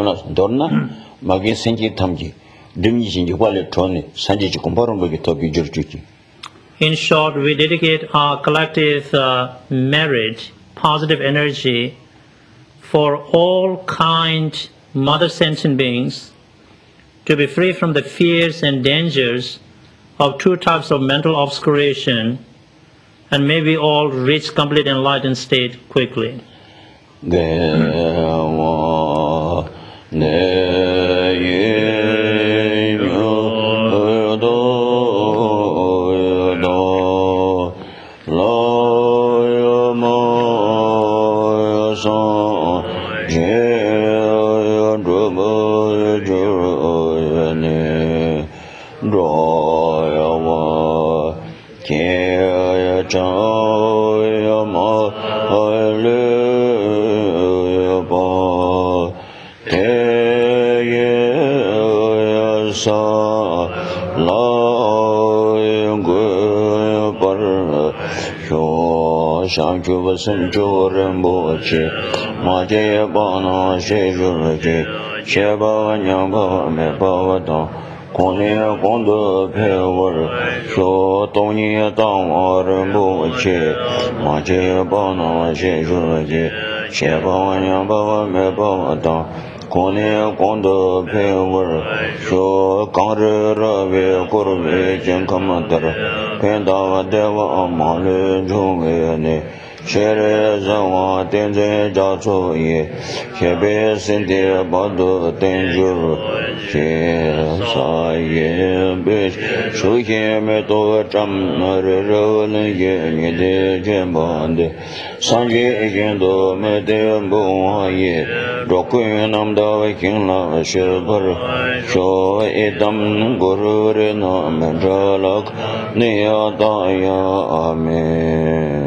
In short, we dedicate our collective uh, merit, positive energy, for all kind mother sentient beings to be free from the fears and dangers of two types of mental obscuration, and may we all reach complete enlightened state quickly. con ne con do pe war so to ni dang war bu che ma che ba na che ju je che ba nya ba me ba da con ne con do pe war so gang re ra ve ko re jen kam da pe da de wa ma le ju ne Shere Zawa Tenze Jatso Ye Shebe Sente Bado Tenjur She Sa Ye Bish Shukhe Meto Cham Nare Ravale Ye Nide Jembande Sanje Jendo Mede Mbo Ye Rokwe Namda King La Shilbar Sho Edam Guru Rena Menjalak Niyadaya Amen